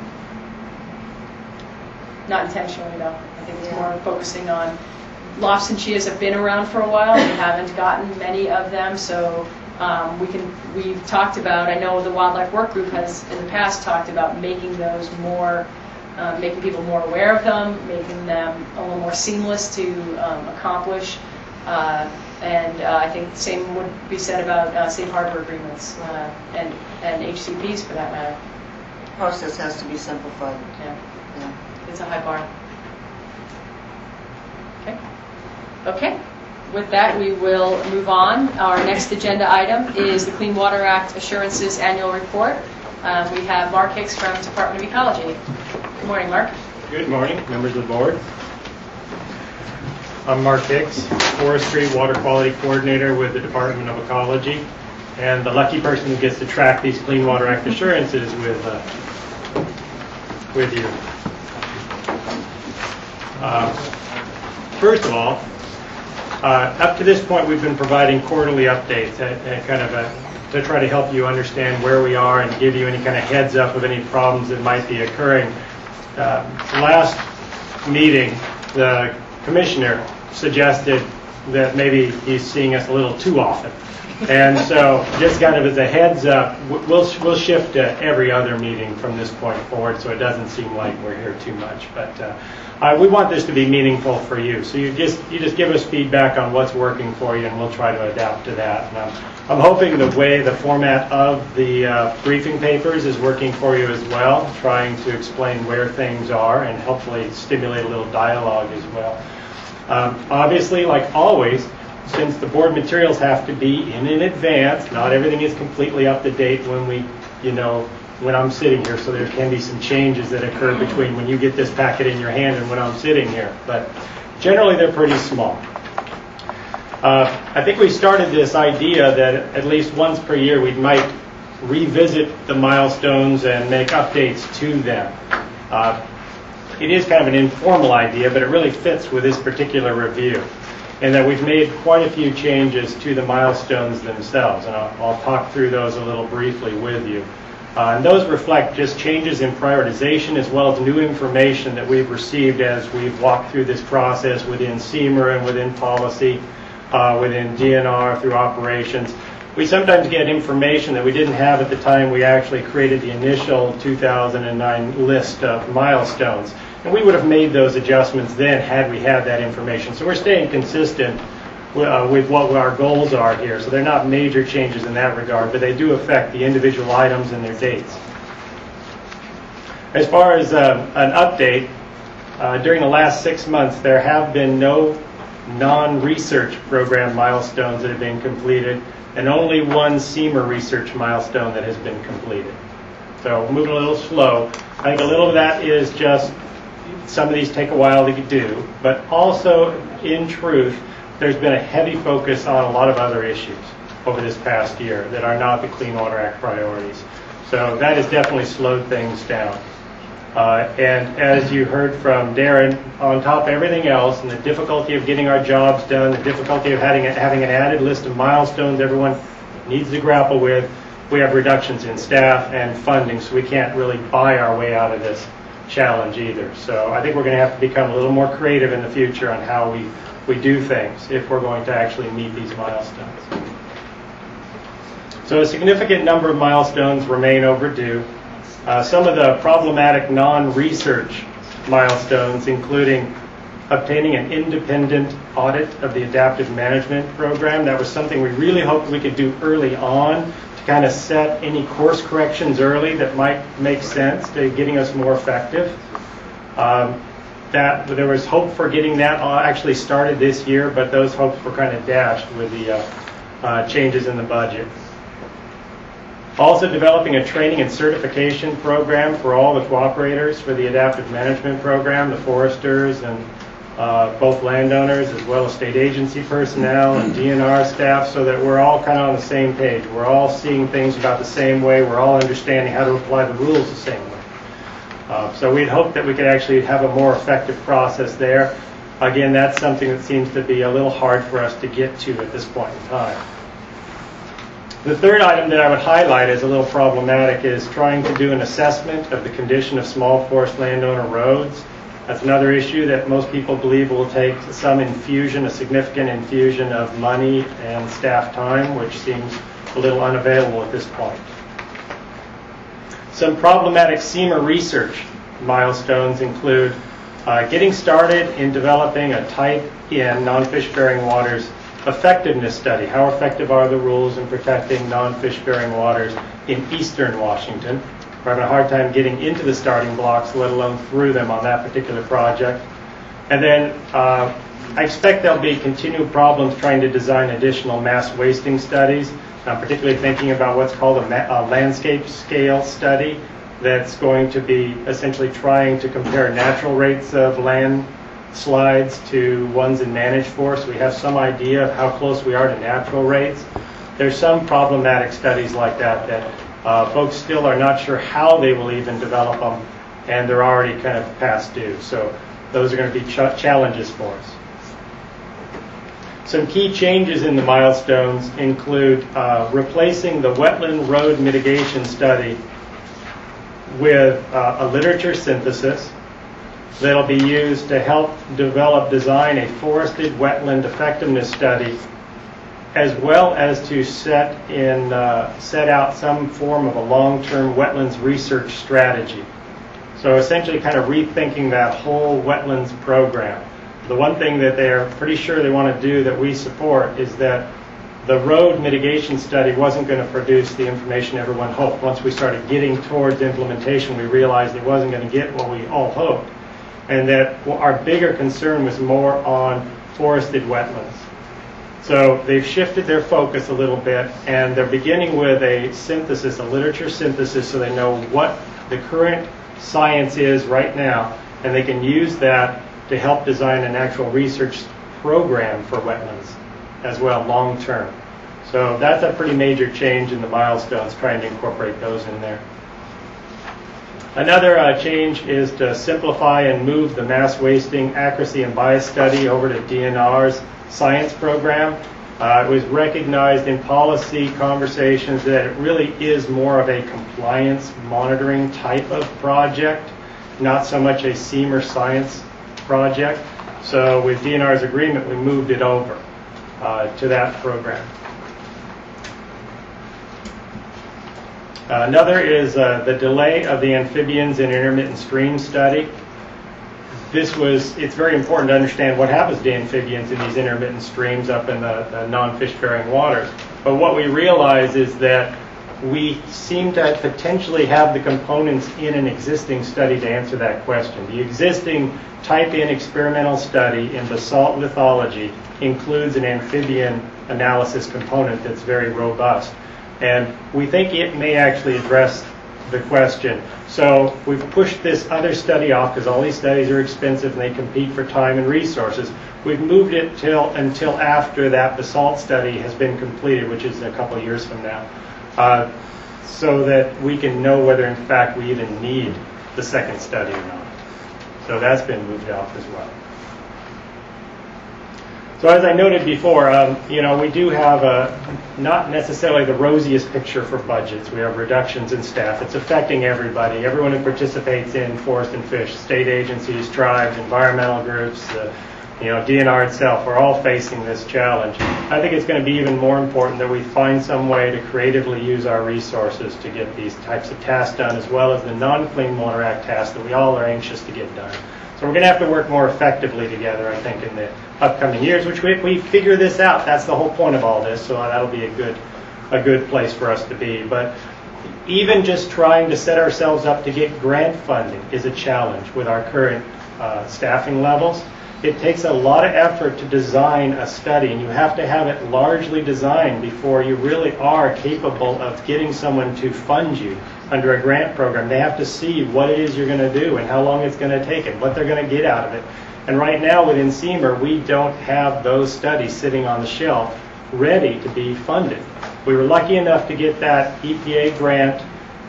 Not intentionally, though. I think it's more focusing on lofts and chias have been around for a while. We haven't gotten many of them, so we've talked about, I know the Wildlife Work Group has in the past talked about making those more, making people more aware of them, making them a little more seamless to accomplish. And I think the same would be said about safe harbor agreements and HCPs for that matter. The process has to be simplified. Yeah. It's a high bar. Okay. Okay. With that, we will move on. Our next agenda item is the Clean Water Act Assurances Annual Report. We have Mark Hicks from Department of Ecology. Good morning, Mark. Good morning, members of the board. I'm Mark Hicks, Forestry Water Quality Coordinator with the Department of Ecology, and the lucky person who gets to track these Clean Water Act assurances with you. First of all, up to this point, we've been providing quarterly updates to try to help you understand where we are and give you any kind of heads up of any problems that might be occurring. Last meeting, the commissioner suggested that maybe he's seeing us a little too often. And so just kind of as a heads up, we'll shift to every other meeting from this point forward so it doesn't seem like we're here too much. But we want this to be meaningful for you. So you just give us feedback on what's working for you and we'll try to adapt to that. And I'm hoping the format of the briefing papers is working for you as well, trying to explain where things are and hopefully stimulate a little dialogue as well. Obviously, like always, since the board materials have to be in advance, not everything is completely up to date when I'm sitting here, so there can be some changes that occur between when you get this packet in your hand and when I'm sitting here. But generally, they're pretty small. I think we started this idea that at least once per year we might revisit the milestones and make updates to them. It is kind of an informal idea, but it really fits with this particular review, and that we've made quite a few changes to the milestones themselves, and I'll talk through those a little briefly with you. And those reflect just changes in prioritization as well as new information that we've received as we've walked through this process within CEMER and within policy, within DNR, through operations. We sometimes get information that we didn't have at the time we actually created the initial 2009 list of milestones. And we would have made those adjustments then had we had that information. So we're staying consistent with what our goals are here. So they're not major changes in that regard, but they do affect the individual items and their dates. As far as an update, during the last 6 months, there have been no non-research program milestones that have been completed. and only one SEMA research milestone that has been completed. So moving a little slow. I think a little of that is just some of these take a while to do, but also, in truth, there's been a heavy focus on a lot of other issues over this past year that are not the Clean Water Act priorities. So that has definitely slowed things down. And as you heard from Darren, on top of everything else, and the difficulty of getting our jobs done, the difficulty of having an added list of milestones everyone needs to grapple with, we have reductions in staff and funding, so we can't really buy our way out of this challenge either. So I think we're going to have to become a little more creative in the future on how we do things if we're going to actually meet these milestones. So a significant number of milestones remain overdue. Some of the problematic non-research milestones, including obtaining an independent audit of the adaptive management program. That was something we really hoped we could do early on to kind of set any course corrections early that might make sense to getting us more effective. That there was hope for getting that actually started this year, but those hopes were kind of dashed with the changes in the budget. Also developing a training and certification program for all the cooperators for the adaptive management program, the foresters and both landowners as well as state agency personnel and DNR staff, so that we're all kind of on the same page. We're all seeing things about the same way. We're all understanding how to apply the rules the same way. So we'd hope that we could actually have a more effective process there. Again, that's something that seems to be a little hard for us to get to at this point in time. The third item that I would highlight as a little problematic is trying to do an assessment of the condition of small forest landowner roads. That's another issue that most people believe will take some infusion, a significant infusion of money and staff time, which seems a little unavailable at this point. Some problematic SEMA research milestones include getting started in developing a Type N, non-fish-bearing waters, effectiveness study. How effective are the rules in protecting non-fish-bearing waters in eastern Washington? We're having a hard time getting into the starting blocks, let alone through them on that particular project. And then I expect there'll be continued problems trying to design additional mass wasting studies. I'm particularly thinking about what's called a landscape scale study that's going to be essentially trying to compare natural rates of landslides to ones in managed forests. We have some idea of how close we are to natural rates. There's some problematic studies like that that folks still are not sure how they will even develop them, and they're already kind of past due. So those are going to be challenges for us. Some key changes in the milestones include replacing the wetland road mitigation study with a literature synthesis that'll be used to help design a forested wetland effectiveness study, as well as to set out some form of a long-term wetlands research strategy. So essentially kind of rethinking that whole wetlands program. The one thing that they're pretty sure they want to do that we support is that the road mitigation study wasn't going to produce the information everyone hoped. Once we started getting towards implementation, we realized it wasn't going to get what we all hoped, and that our bigger concern was more on forested wetlands. So they've shifted their focus a little bit, and they're beginning with a synthesis, a literature synthesis, so they know what the current science is right now, and they can use that to help design an actual research program for wetlands as well, long term. So that's a pretty major change in the milestones, trying to incorporate those in there. Another change is to simplify and move the mass wasting accuracy and bias study over to DNR's science program. It was recognized in policy conversations that it really is more of a compliance monitoring type of project, not so much a SEMA science project. So with DNR's agreement, we moved it over to that program. Another is the delay of the amphibians in intermittent stream study. It's very important to understand what happens to amphibians in these intermittent streams up in the non-fish-bearing waters. But what we realize is that we seem to potentially have the components in an existing study to answer that question. The existing Type N experimental study in basalt lithology includes an amphibian analysis component that's very robust. And we think it may actually address the question. So we've pushed this other study off because all these studies are expensive and they compete for time and resources. We've moved it until after that basalt study has been completed, which is a couple of years from now, so that we can know whether in fact we even need the second study or not. So that's been moved off as well. So as I noted before, we do have not necessarily the rosiest picture for budgets. We have reductions in staff. It's affecting everybody. Everyone who participates in Forest and Fish, state agencies, tribes, environmental groups, DNR itself, we're all facing this challenge. I think it's going to be even more important that we find some way to creatively use our resources to get these types of tasks done, as well as the non-Clean Water Act tasks that we all are anxious to get done. So we're going to have to work more effectively together, I think, in the upcoming years, which we figure this out. That's the whole point of all this, so that'll be a good place for us to be. But even just trying to set ourselves up to get grant funding is a challenge with our current staffing levels. It takes a lot of effort to design a study, and you have to have it largely designed before you really are capable of getting someone to fund you under a grant program. They have to see what it is you're going to do and how long it's going to take and what they're going to get out of it. And right now within NCEMR, we don't have those studies sitting on the shelf ready to be funded. We were lucky enough to get that EPA grant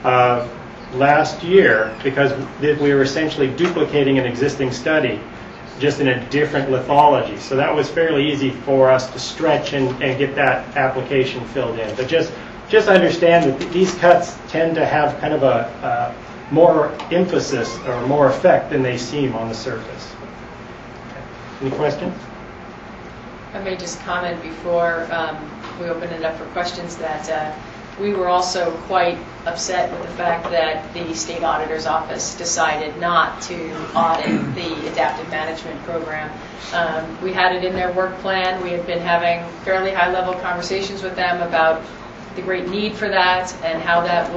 last year because we were essentially duplicating an existing study just in a different lithology. So that was fairly easy for us to stretch and get that application filled in. But just understand that these cuts tend to have kind of a more emphasis or more effect than they seem on the surface. Any questions? I may just comment before we open it up for questions that we were also quite upset with the fact that the state auditor's office decided not to audit the adaptive management program. We had it in their work plan. We had been having fairly high-level conversations with them about the great need for that and how that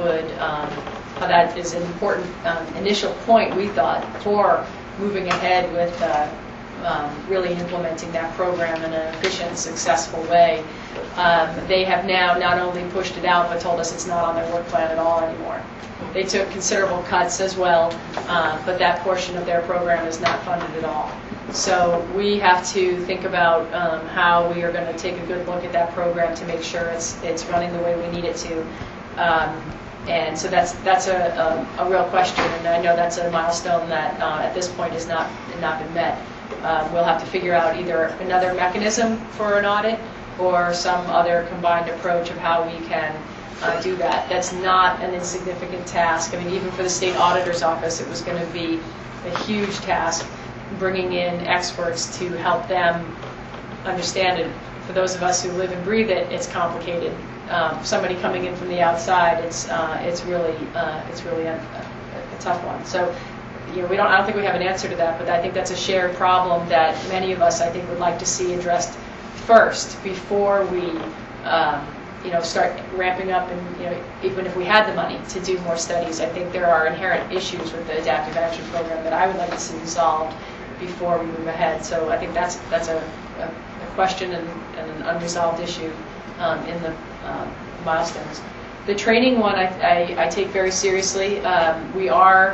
is an important initial point, we thought, for moving ahead with really implementing that program in an efficient, successful way. They have now not only pushed it out, but told us it's not on their work plan at all anymore. They took considerable cuts as well, but that portion of their program is not funded at all. So we have to think about how we are going to take a good look at that program to make sure it's running the way we need it to. And so that's a real question, and I know that's a milestone that at this point has not been met. We'll have to figure out either another mechanism for an audit or some other combined approach of how we can do that. That's not an insignificant task. I mean, even for the state auditor's office, it was going to be a huge task bringing in experts to help them understand it. For those of us who live and breathe it, it's complicated. Somebody coming in from the outside, it's really a tough one. So, I don't think we have an answer to that, but I think that's a shared problem that many of us, I think, would like to see addressed first before we, start ramping up. And even if we had the money to do more studies, I think there are inherent issues with the adaptive action program that I would like to see resolved before we move ahead. So I think that's a question and an unresolved issue in the milestones. The training one I take very seriously. We are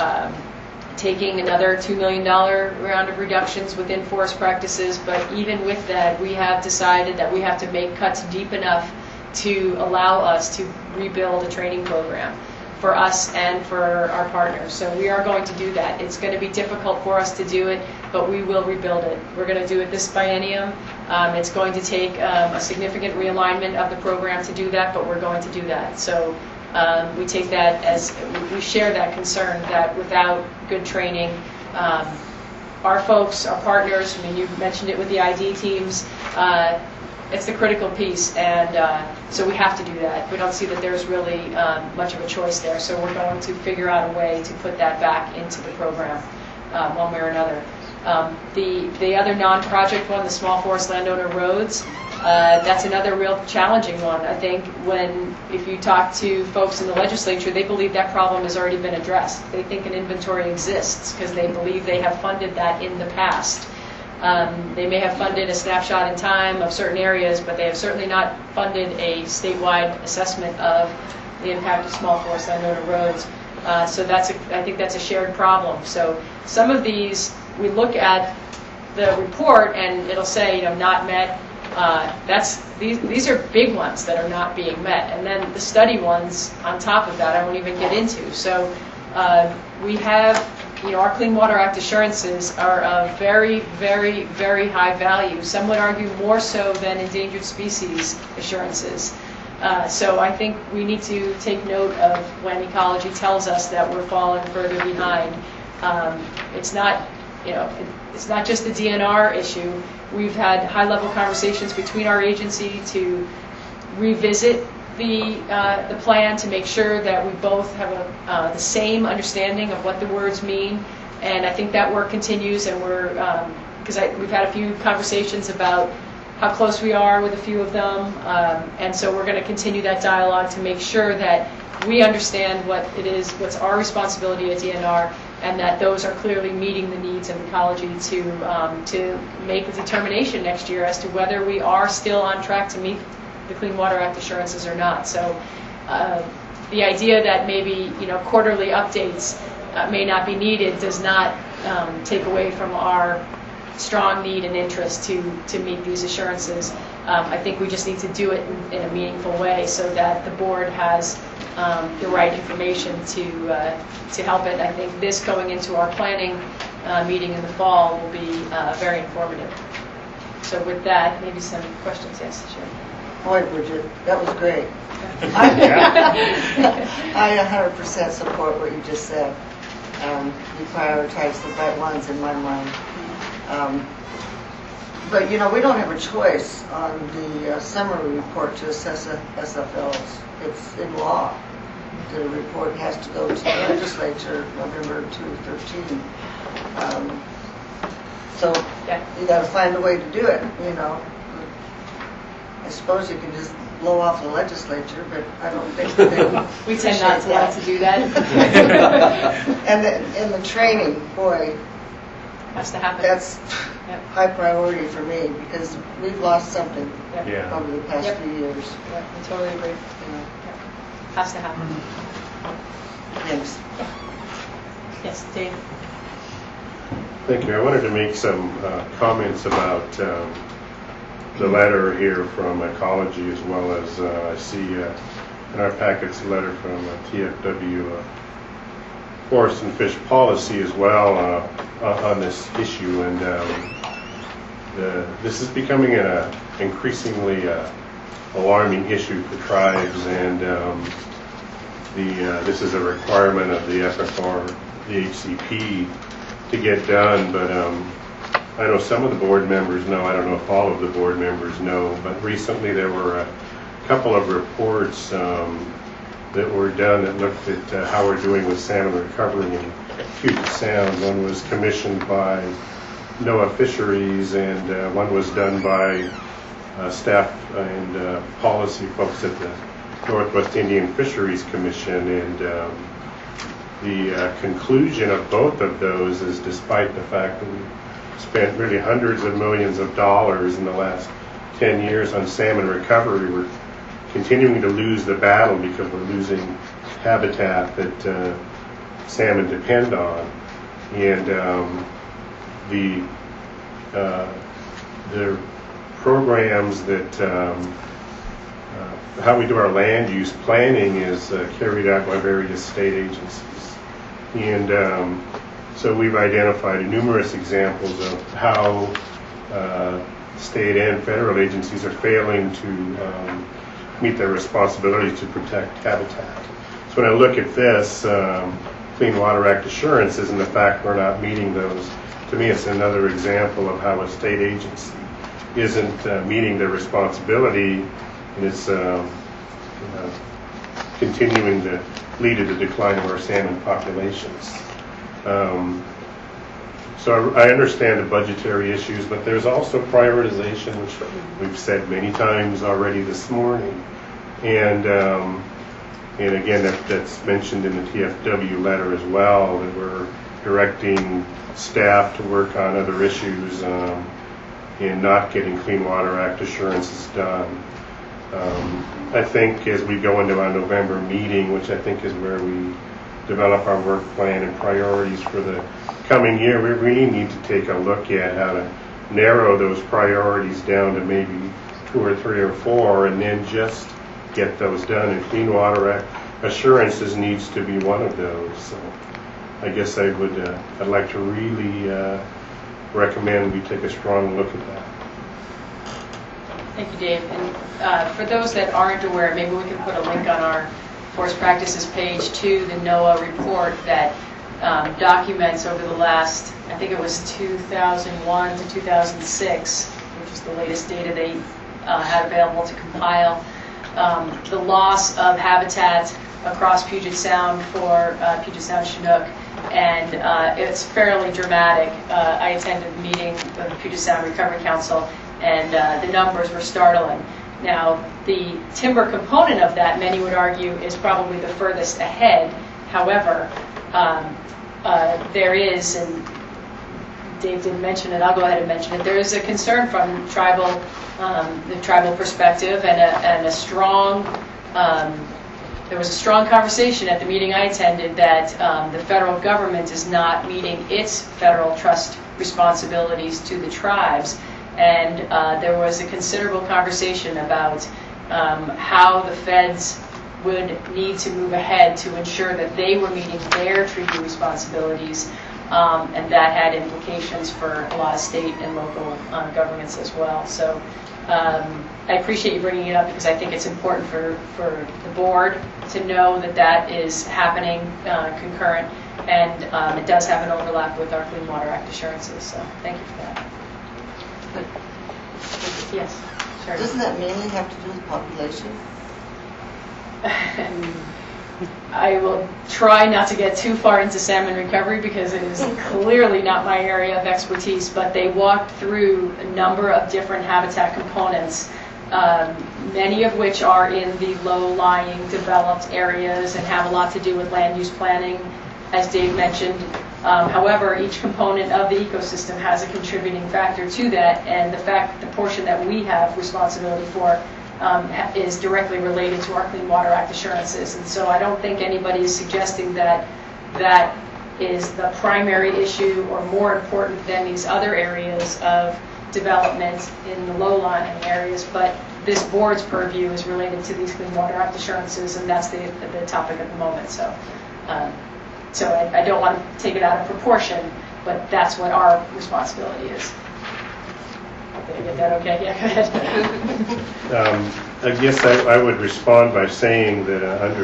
taking another $2 million round of reductions within forest practices, but even with that, we have decided that we have to make cuts deep enough to allow us to rebuild a training program for us and for our partners. So we are going to do that. It's going to be difficult for us to do it, but we will rebuild it. We're going to do it this biennium. It's going to take a significant realignment of the program to do that, but we're going to do that. So we take that as, we share that concern that without good training, our folks, our partners, I mean, you mentioned it with the ID teams, it's the critical piece, and so we have to do that. We don't see that there's really much of a choice there, so we're going to figure out a way to put that back into the program one way or another. The other non-project one, the small forest landowner roads, that's another real challenging one. I think if you talk to folks in the legislature, they believe that problem has already been addressed. They think an inventory exists because they believe they have funded that in the past. They may have funded a snapshot in time of certain areas, but they have certainly not funded a statewide assessment of the impact of small forest on NODA roads. So I think that's a shared problem. So some of these, we look at the report and it'll say, not met. These are big ones that are not being met. And then the study ones on top of that I won't even get into. So we have, our Clean Water Act assurances are of very, very, very high value. Some would argue more so than endangered species assurances. So I think we need to take note of when ecology tells us that we're falling further behind. It's not, it's not just the DNR issue. We've had high-level conversations between our agency to revisit the plan to make sure that we both have the same understanding of what the words mean. And I think that work continues, and we've had a few conversations about how close we are with a few of them, and so we're going to continue that dialogue to make sure that we understand what it is, what's our responsibility at DNR, and that those are clearly meeting the needs of ecology to make a determination next year as to whether we are still on track to meet the Clean Water Act assurances or not. So the idea that maybe quarterly updates may not be needed does not take away from our strong need and interest to meet these assurances. I think we just need to do it in a meaningful way so that the board has the right information to help it. I think this going into our planning meeting in the fall will be very informative. So with that, maybe some questions. Yes, sure. Boy, Bridget, that was great. I 100% support what you just said. You prioritize the right ones in my mind. But we don't have a choice on the summary report to assess SFLs. It's in law. The report has to go to the legislature November 2013. So you got to find a way to do it. I suppose you can just blow off the legislature, but I don't think they we tend not to like to do that. And the training, boy, has to happen. That's high priority for me because we've lost something over the past few years. Yep, I totally agree. Has to happen. Thanks. Yes, Dave. Thank you. I wanted to make some comments about the letter here from Ecology, as well as I see in our packets a letter from TFW Forest and Fish Policy as well on this issue, and this is becoming an increasingly alarming issue for tribes, and this is a requirement of the FFR, the HCP, to get done, but I know some of the board members know, I don't know if all of the board members know, but recently there were a couple of reports that were done that looked at how we're doing with salmon recovery in Puget Sound. One was commissioned by NOAA Fisheries, and one was done by staff and policy folks at the Northwest Indian Fisheries Commission, and the conclusion of both of those is, despite the fact that we spent really hundreds of millions of dollars in the last 10 years on salmon recovery, we're continuing to lose the battle because we're losing habitat that salmon depend on. And the programs that how we do our land use planning is carried out by various state agencies. And so we've identified numerous examples of how state and federal agencies are failing to meet their responsibility to protect habitat. So when I look at this, Clean Water Act assurances and the fact we're not meeting those, to me it's another example of how a state agency isn't meeting their responsibility, and it's continuing to lead to the decline of our salmon populations. So I understand the budgetary issues, but there's also prioritization, which we've said many times already this morning. And again, that's mentioned in the TFW letter as well, that we're directing staff to work on other issues in not getting Clean Water Act assurances done. I think as we go into our November meeting, which I think is where we develop our work plan and priorities for the coming year, we really need to take a look at how to narrow those priorities down to maybe 2 or 3 or 4, and then just get those done. And Clean Water Act assurances needs to be one of those. So I guess I'd like to really recommend we take a strong look at that. Thank you, Dave. And for those that aren't aware, maybe we can put a link on our forest practices page to the NOAA report that documents over the last, I think it was 2001 to 2006, which is the latest data they had available to compile, the loss of habitat across Puget Sound for Puget Sound Chinook, and it's fairly dramatic. I attended a meeting of the Puget Sound Recovery Council, and the numbers were startling. Now, the timber component of that, many would argue, is probably the furthest ahead. However, there is, and Dave didn't mention it, I'll go ahead and mention it, there is a concern from the tribal perspective, and a strong, there was a strong conversation at the meeting I attended that the federal government is not meeting its federal trust responsibilities to the tribes. And there was a considerable conversation about how the feds would need to move ahead to ensure that they were meeting their treaty responsibilities, and that had implications for a lot of state and local governments as well. So I appreciate you bringing it up, because I think it's important for the board to know that that is happening concurrent, and it does have an overlap with our Clean Water Act assurances. So thank you for that. Yes, sure. Doesn't that mainly have to do with population? I will try not to get too far into salmon recovery, because it is clearly not my area of expertise, but they walked through a number of different habitat components, many of which are in the low-lying developed areas and have a lot to do with land use planning, as Dave mentioned. However, each component of the ecosystem has a contributing factor to that, and the portion that we have responsibility for is directly related to our Clean Water Act assurances. And so I don't think anybody is suggesting that that is the primary issue or more important than these other areas of development in the low-lying areas, but this board's purview is related to these Clean Water Act assurances, and that's the topic at the moment. So. So I don't want to take it out of proportion, but that's what our responsibility is. Did I get that okay? Yeah, go ahead. I guess I would respond by saying that under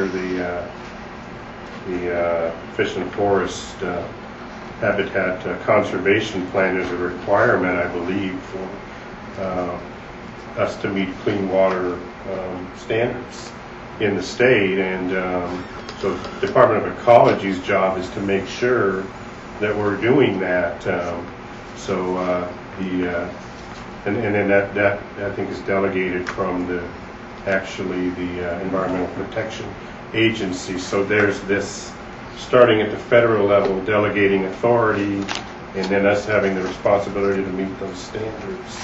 the Fish and Forest Habitat Conservation Plan is a requirement, I believe, for us to meet clean water standards in the state, and so the Department of Ecology's job is to make sure that we're doing that. And then that I think is delegated from the Environmental Protection Agency. So there's this, starting at the federal level, delegating authority, and then us having the responsibility to meet those standards.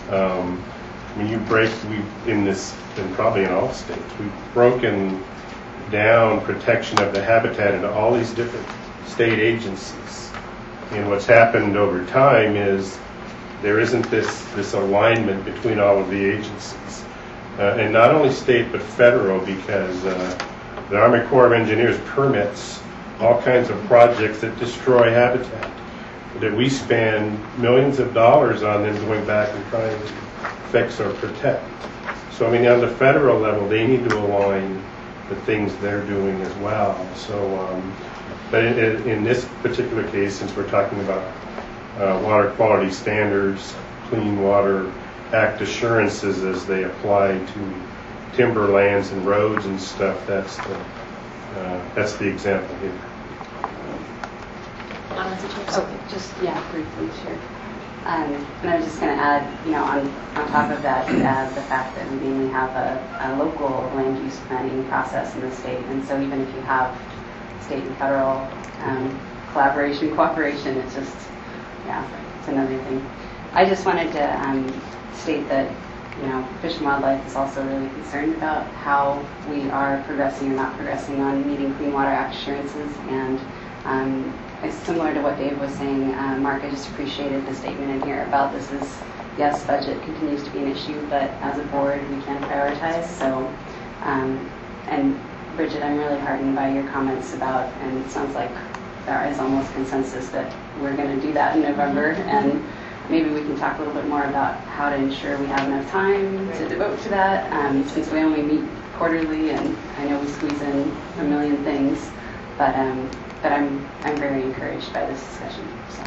And probably in all states, we've broken down protection of the habitat into all these different state agencies. And what's happened over time is there isn't this alignment between all of the agencies. And not only state, but federal, because the Army Corps of Engineers permits all kinds of projects that destroy habitat, that we spend millions of dollars on them going back and trying to fix or protect. So, I mean, on the federal level, they need to align the things they're doing as well. So, but in this particular case, since we're talking about water quality standards, Clean Water Act assurances as they apply to timberlands and roads and stuff, that's the example here. Briefly, sure. And I was just going to add, on top of that, the fact that we mainly have a local land use planning process in the state, and so even if you have state and federal collaboration, cooperation. It's just, yeah, it's another thing. I just wanted to state that, you know, Fish and Wildlife is also really concerned about how we are progressing or not progressing on meeting Clean Water Act assurances. And it's similar to what Dave was saying. Mark, I just appreciated the statement in here about this is, yes, budget continues to be an issue, but as a board, we can prioritize. So, and Bridget, I'm really heartened by your comments about, and it sounds like there is almost consensus that we're going to do that in November, and maybe we can talk a little bit more about how to ensure we have enough time to devote to that, since we only meet quarterly, and I know we squeeze in a million things, but I'm very encouraged by this discussion. So,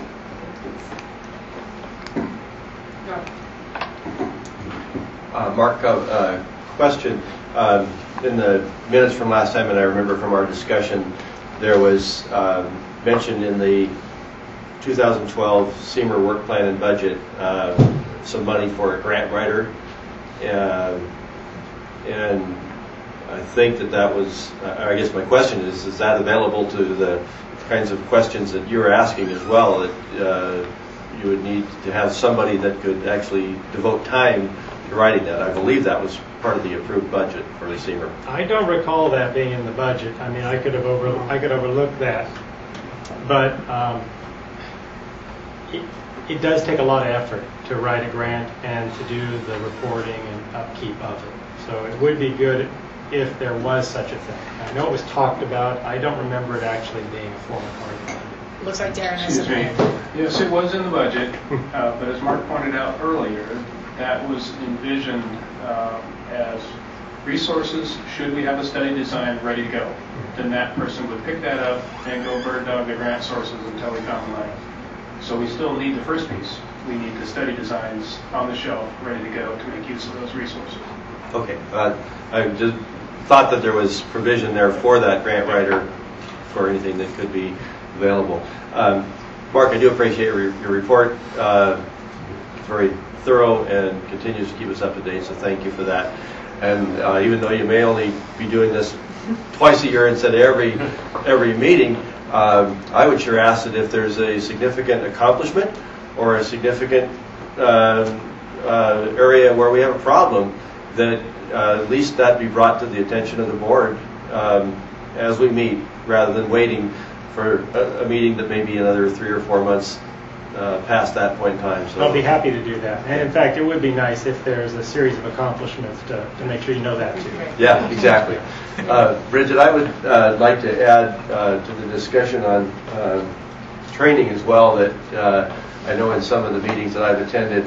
thanks. Mark, question. In the minutes from last time, and I remember from our discussion, there was mentioned in the 2012 SEMER work plan and budget some money for a grant writer, and I think that was, I guess my question is that available to the kinds of questions that you're asking as well, that you would need to have somebody that could actually devote time to writing that? I believe that was part of the approved budget for the SEMER. I don't recall that being in the budget. I mean, I could overlook that, but it does take a lot of effort to write a grant and to do the reporting and upkeep of it. So it would be good if there was such a thing. I know it was talked about. I don't remember it actually being a formal part of the budget. Looks like Darren has Excuse a me. hand. Yes, it was in the budget, but as Mark pointed out earlier, that was envisioned as resources should we have a study design ready to go. Then that person would pick that up and go bird dog the grant sources until we found the money. So we still need the first piece. We need the study designs on the shelf ready to go to make use of those resources. Okay. I just thought that there was provision there for that grant writer for anything that could be available. Mark, I do appreciate your report. It's very thorough and continues to keep us up to date, so thank you for that. And even though you may only be doing this twice a year instead of every meeting, I would sure ask that if there's a significant accomplishment or a significant area where we have a problem, that at least that be brought to the attention of the board as we meet, rather than waiting for a meeting that may be another 3 or 4 months past that point in time. So I'll be happy to do that. And in fact, it would be nice if there's a series of accomplishments to make sure you know that too. Yeah, exactly. Bridget, I would like to add to the discussion on training as well, that I know in some of the meetings that I've attended,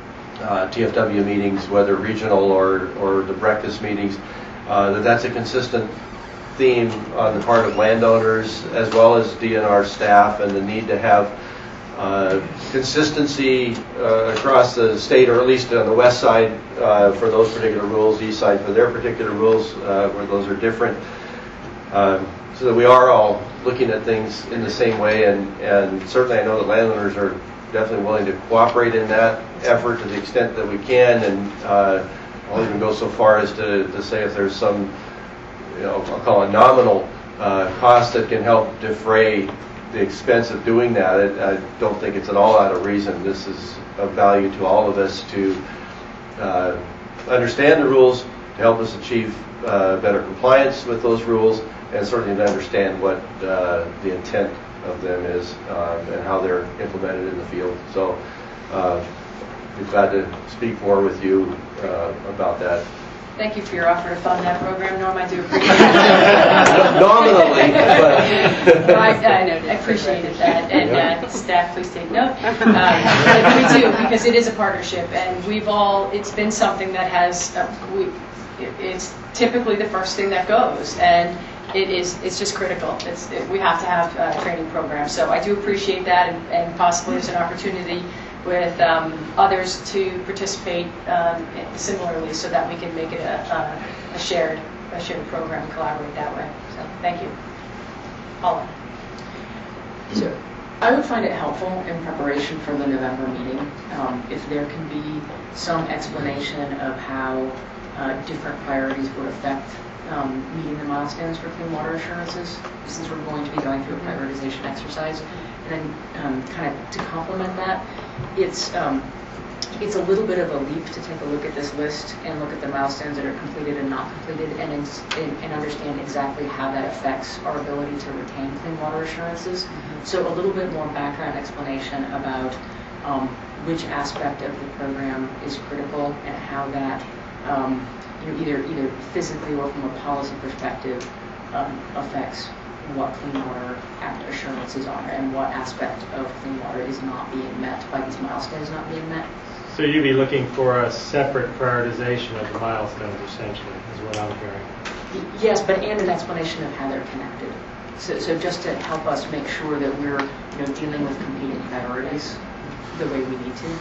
TFW meetings, whether regional or the breakfast meetings, that's a consistent theme on the part of landowners as well as DNR staff, and the need to have consistency across the state, or at least on the west side for those particular rules, east side for their particular rules, where those are different, so that we are all looking at things in the same way. And certainly I know that landowners are definitely willing to cooperate in that effort to the extent that we can, and I'll even go so far as to say if there's some, I'll call it nominal cost that can help defray the expense of doing that. I don't think it's at all out of reason. This is of value to all of us to understand the rules, to help us achieve better compliance with those rules, and certainly to understand what the intent of them is and how they're implemented in the field. So we're glad to speak more with you about that. Thank you for your offer to fund that program, Norm. I do appreciate it. Nominally, but I appreciated that, and staff, please take note. We do, because it is a partnership, and it's been something that has, it's typically the first thing that goes, and it's just critical. We have to have training programs, so I do appreciate that, and possibly there's an opportunity with others to participate similarly, so that we can make it a shared program and collaborate that way. So thank you. Paula. So I would find it helpful in preparation for the November meeting if there can be some explanation of how different priorities would affect meeting the milestones for clean water assurances, since we're going to be going through a prioritization exercise. And then kind of to complement that, it's a little bit of a leap to take a look at this list and look at the milestones that are completed and not completed, and understand exactly how that affects our ability to retain clean water assurances. So a little bit more background explanation about which aspect of the program is critical and how that either physically or from a policy perspective affects what Clean Water Act assurances are and what aspect of clean water is not being met by these milestones not being met. So you'd be looking for a separate prioritization of the milestones, essentially, is what I'm hearing. Yes, but and an explanation of how they're connected. So just to help us make sure that we're dealing with competing priorities the way we need to.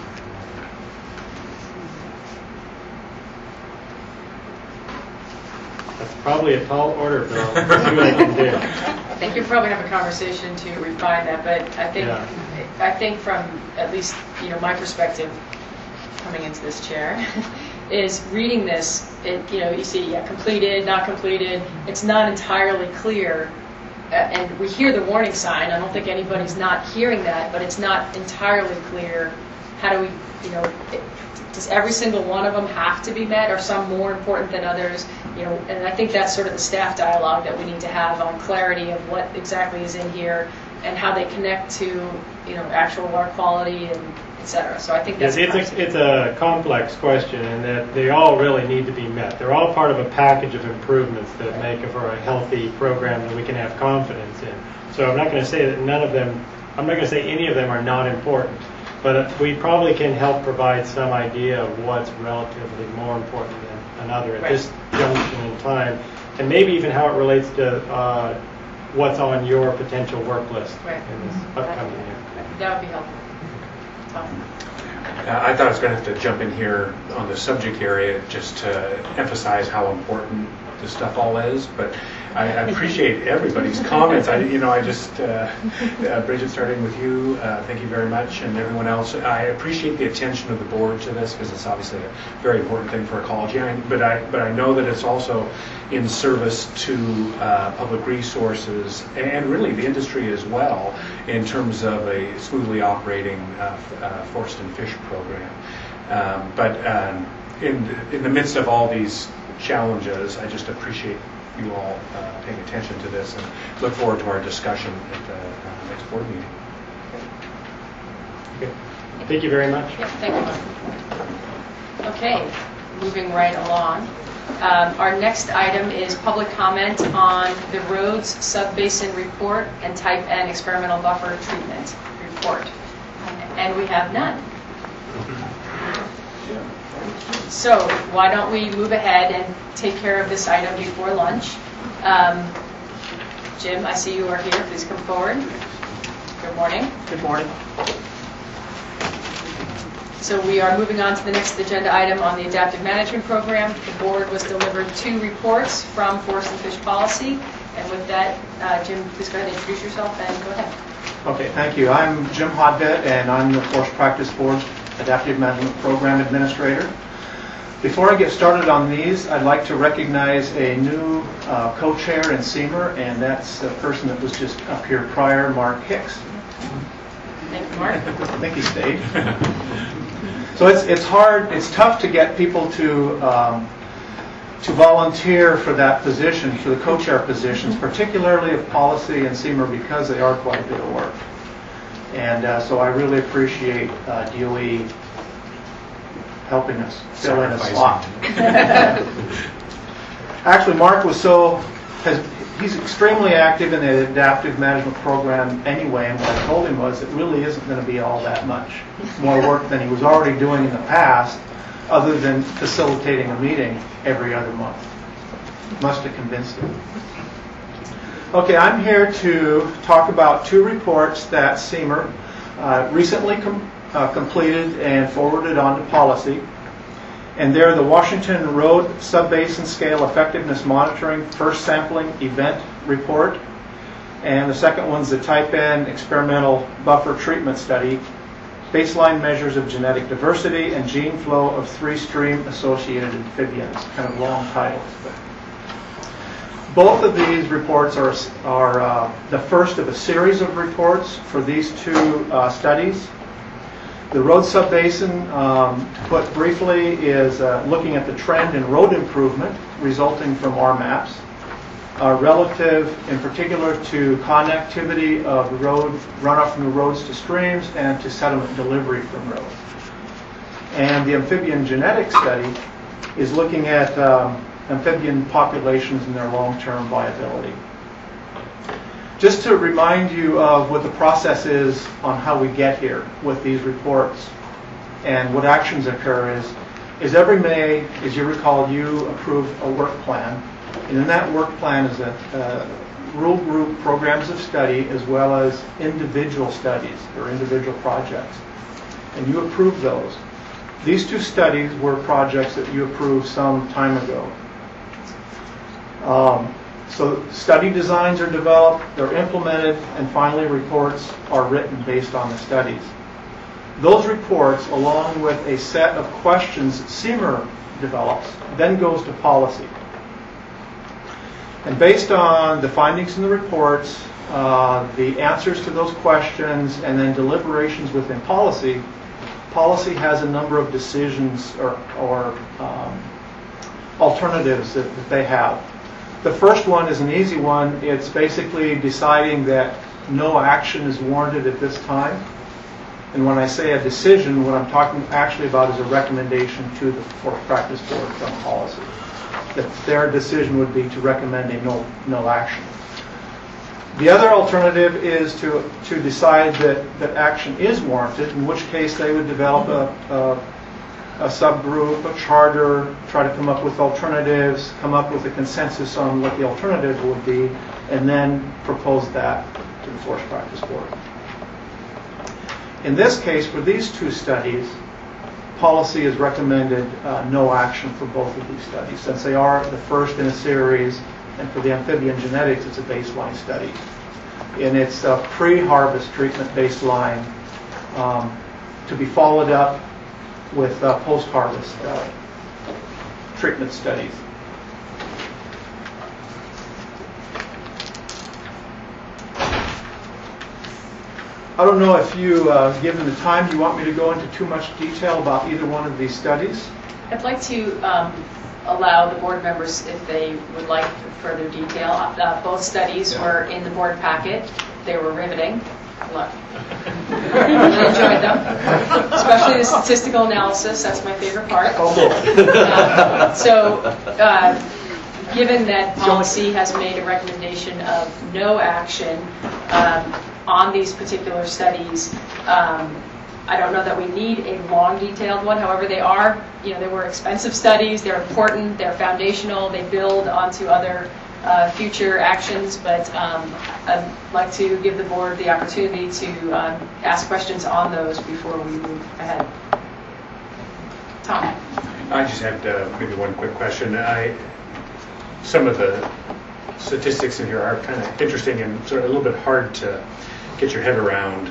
That's probably a tall order, Bill. Let's see what I can do. I think you probably have a conversation to refine that, but I think from at least my perspective, coming into this chair, is reading this. You see, completed, not completed. It's not entirely clear, and we hear the warning sign. I don't think anybody's not hearing that, but it's not entirely clear. How do we, does every single one of them have to be met? Are some more important than others? And I think that's sort of the staff dialogue that we need to have on clarity of what exactly is in here and how they connect to, actual water quality and et cetera. So I think that's it's a complex question, and that they all really need to be met. They're all part of a package of improvements that make for a healthy program that we can have confidence in. So I'm not going to say that I'm not going to say any of them are not important. But we probably can help provide some idea of what's relatively more important than another at this junction in time, and maybe even how it relates to what's on your potential work list in this upcoming year. That would be helpful. I thought I was going to have to jump in here on the subject area just to emphasize how important this stuff all is, but I appreciate everybody's comments. Bridget, starting with you, thank you very much, and everyone else. I appreciate the attention of the board to this because it's obviously a very important thing for ecology. But I know that it's also in service to public resources and really the industry as well in terms of a smoothly operating forest and fish program. But in the midst of all these challenges, I just appreciate you all paying attention to this and look forward to our discussion at the next board meeting. Okay. Thank you very much. Yeah, thank you. Okay, moving right along. Our next item is public comment on the roads sub-basin report and type N experimental buffer treatment report. And we have none. So why don't we move ahead and take care of this item before lunch. Jim, I see you are here. Please come forward. Good morning. Good morning. So we are moving on to the next agenda item on the adaptive management program. The board was delivered 2 reports from Forest and Fish Policy. And with that, Jim, please go ahead and introduce yourself and go ahead. Okay, thank you. I'm Jim Hodbett, and I'm the Forest Practice Board Adaptive Management Program Administrator. Before I get started on these, I'd like to recognize a new co-chair in SEMR, and that's the person that was just up here prior, Mark Hicks. Thank you, Mark. I think he stayed. So it's tough to get people to volunteer for that position, for the co-chair positions, particularly of policy and SEMR, because they are quite a bit of work. And so I really appreciate DOE helping us fill in a slot. Actually, Mark he's extremely active in the adaptive management program anyway, and what I told him was it really isn't going to be all that much more work than he was already doing in the past, other than facilitating a meeting every other month. Must have convinced him. Okay, I'm here to talk about 2 reports that SEMR recently completed and forwarded on to policy. And they're the Washington Road Subbasin Scale Effectiveness Monitoring First Sampling Event Report. And the second one's the Type N Experimental Buffer Treatment Study, Baseline Measures of Genetic Diversity and Gene Flow of 3-Stream Associated Amphibians. Kind of long titles. Both of these reports are the first of a series of reports for these two studies. The road subbasin, put briefly, is looking at the trend in road improvement resulting from RMAPs, relative in particular to connectivity of the road, runoff from the roads to streams, and to sediment delivery from roads. And the amphibian genetics study is looking at amphibian populations and their long-term viability. Just to remind you of what the process is on how we get here with these reports and what actions occur is every May, as you recall, you approve a work plan. And in that work plan is a rule group programs of study as well as individual studies or individual projects. And you approve those. These two studies were projects that you approved some time ago. So study designs are developed, they're implemented, and finally reports are written based on the studies. Those reports, along with a set of questions CEMR develops, then goes to policy. And based on the findings in the reports, the answers to those questions, and then deliberations within policy, policy has a number of decisions or alternatives that they have. The first one is an easy one. It's basically deciding that no action is warranted at this time. And when I say a decision, what I'm talking actually about is a recommendation to the Forest Practice Board from policy. That their decision would be to recommend a no action. The other alternative is to decide that action is warranted, in which case they would develop a subgroup, a charter, try to come up with alternatives, come up with a consensus on what the alternative would be, and then propose that to the Forest Practice Board. In this case, for these two studies, policy has recommended no action for both of these studies, since they are the first in a series, and for the amphibian genetics, it's a baseline study. And it's a pre-harvest treatment baseline to be followed up with post-harvest treatment studies. I don't know if you, given the time, do you want me to go into too much detail about either one of these studies? I'd like to allow the board members, if they would like further detail. Both studies were in the board packet. They were riveting. Look. I really enjoyed them, especially the statistical analysis. That's my favorite part. Given that policy has made a recommendation of no action on these particular studies, I don't know that we need a long, detailed one. However, they are, they were expensive studies. They're important. They're foundational. They build onto other future actions. But I'd like to give the board the opportunity to ask questions on those before we move ahead. Tom. I just had maybe one quick question. Some of the statistics in here are kind of interesting and sort of a little bit hard to get your head around.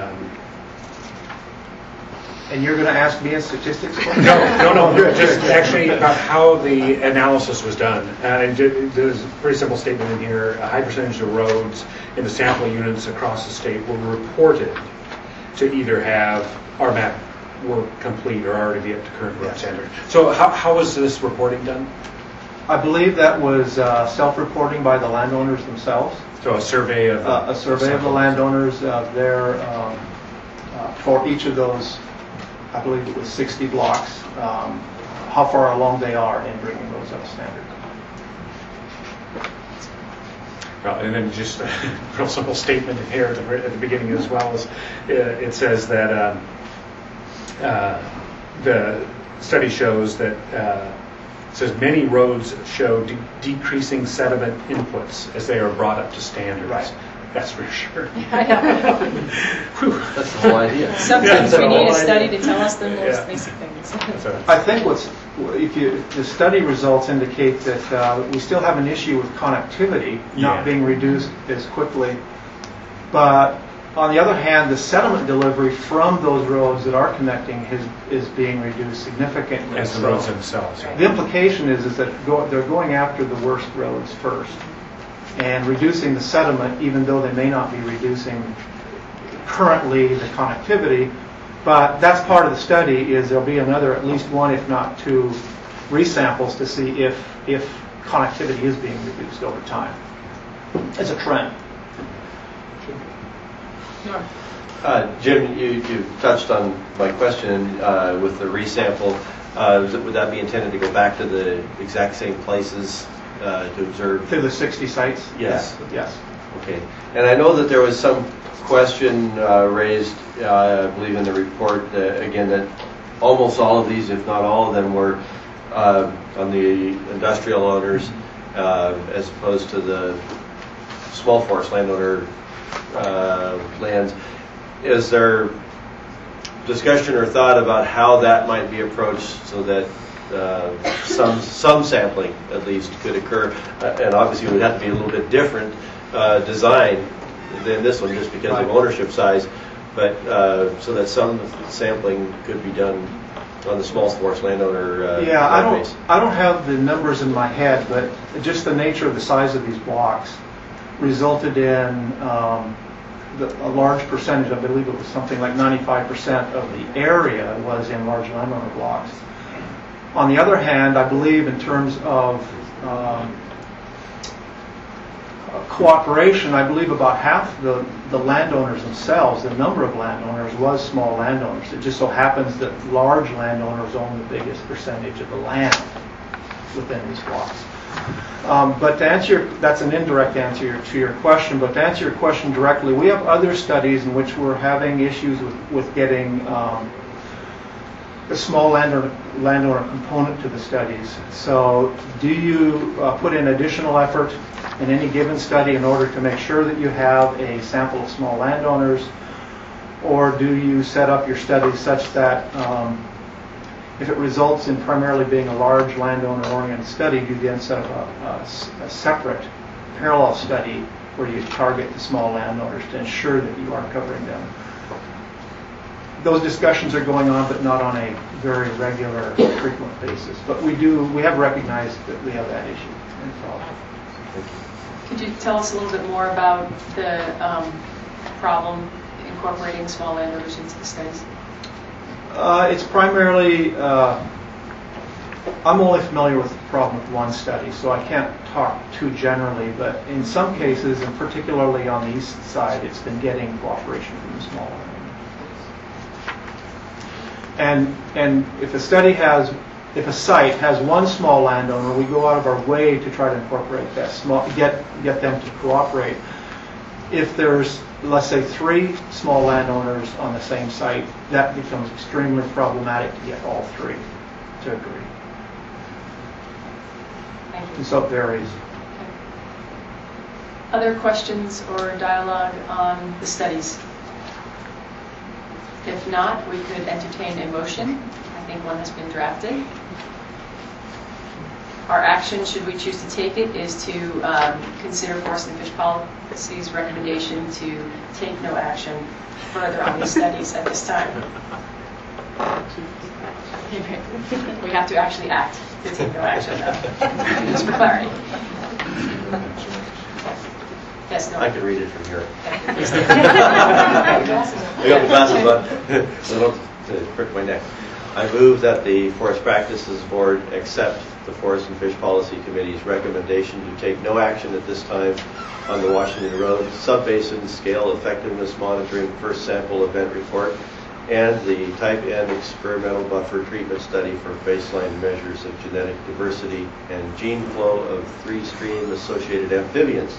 And you're going to ask me a statistics question? No. Just actually about how the analysis was done. And there's a pretty simple statement in here. A high percentage of roads in the sample units across the state were reported to either have RMAP work complete or already be up to current road standard. So how was this reporting done? I believe that was self-reporting by the landowners themselves. So a survey of the landowners of their for each of those. I believe it was 60 blocks. How far along they are in bringing those up to standard. Well, and then just a real simple statement here at the beginning as well as it says that the study shows that. It says many roads show decreasing sediment inputs as they are brought up to standards. Right. That's reassuring. I know. That's the whole idea. Sometimes we need a study to tell us the most basic things. I think the study results indicate that we still have an issue with connectivity not being reduced as quickly. But on the other hand, the sediment delivery from those roads that are connecting is being reduced significantly. As the roads themselves. The implication is that they're going after the worst roads first. and reducing the sediment, even though they may not be reducing currently the connectivity. But that's part of the study, is there'll be another, at least one, if not two, resamples to see if connectivity is being reduced over time. It's a trend. Jim, you touched on my question with the resample. Would that be intended to go back to the exact same places to observe? To the 60 sites? Yes. Yes. Okay. And I know that there was some question raised, I believe in the report, again, that almost all of these, if not all of them, were on the industrial owners as opposed to the small forest landowner lands. Is there discussion or thought about how that might be approached so that some sampling at least could occur? And obviously it would have to be a little bit different design than this one just because of ownership size, but so that some sampling could be done on the small forest landowner yeah, base. I don't have the numbers in my head, but just the nature of the size of these blocks resulted in a large percentage, I believe it was something like 95% of the area was in large landowner blocks. On the other hand, I believe in terms of cooperation, I believe about half the landowners themselves, the number of landowners, was small landowners. It just so happens that large landowners own the biggest percentage of the land within these blocks. But to answer that's an indirect answer to your question, but to answer your question directly, we have other studies in which we're having issues with getting the small landowner component to the studies. So do you put in additional effort in any given study in order to make sure that you have a sample of small landowners, or do you set up your study such that if it results in primarily being a large landowner-oriented study, you then set up a separate parallel study where you target the small landowners to ensure that you are covering them? Those discussions are going on, but not on a very regular, frequent basis. But we have recognized that we have that issue and problem. Could you tell us a little bit more about the problem incorporating small landowners into the studies? It's primarily, I'm only familiar with the problem with one study, so I can't talk too generally, but in some cases, and particularly on the east side, it's been getting cooperation from the small landowners. And if a site has one small landowner, we go out of our way to try to incorporate that get them to cooperate. If there's, let's say, 3 small landowners on the same site, that becomes extremely problematic to get all 3 to agree. Thank you. And so it varies. Other questions or dialogue on the studies? If not, we could entertain a motion. I think one has been drafted. Our action, should we choose to take it, is to consider Forest and Fish Policy's recommendation to take no action further on these studies at this time. We have to actually act to take no action, though. Just for clarity. Yes, no. I could read it from here. I I got the glasses on, so don't prick my neck. I move that the Forest Practices Board accept the Forest and Fish Policy Committee's recommendation to take no action at this time on the Washington Road Subbasin Scale Effectiveness Monitoring First Sample Event Report and the Type N Experimental Buffer Treatment Study for baseline measures of genetic diversity and gene flow of 3-stream associated amphibians.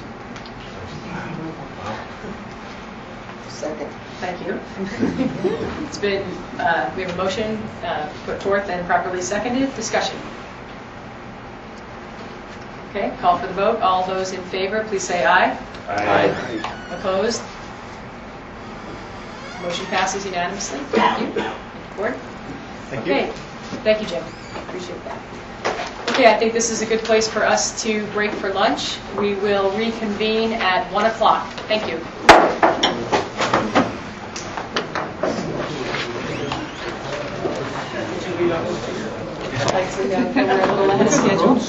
Second. Thank you. It's been, we have a motion put forth and properly seconded. Discussion. Okay, call for the vote. All those in favor, please say aye. Aye. Opposed? Motion passes unanimously. Thank you. Board? Thank you. Okay. Thank you, Jim. Appreciate that. Okay, I think this is a good place for us to break for lunch. We will reconvene at 1 o'clock. Thank you. We're a little ahead of schedule.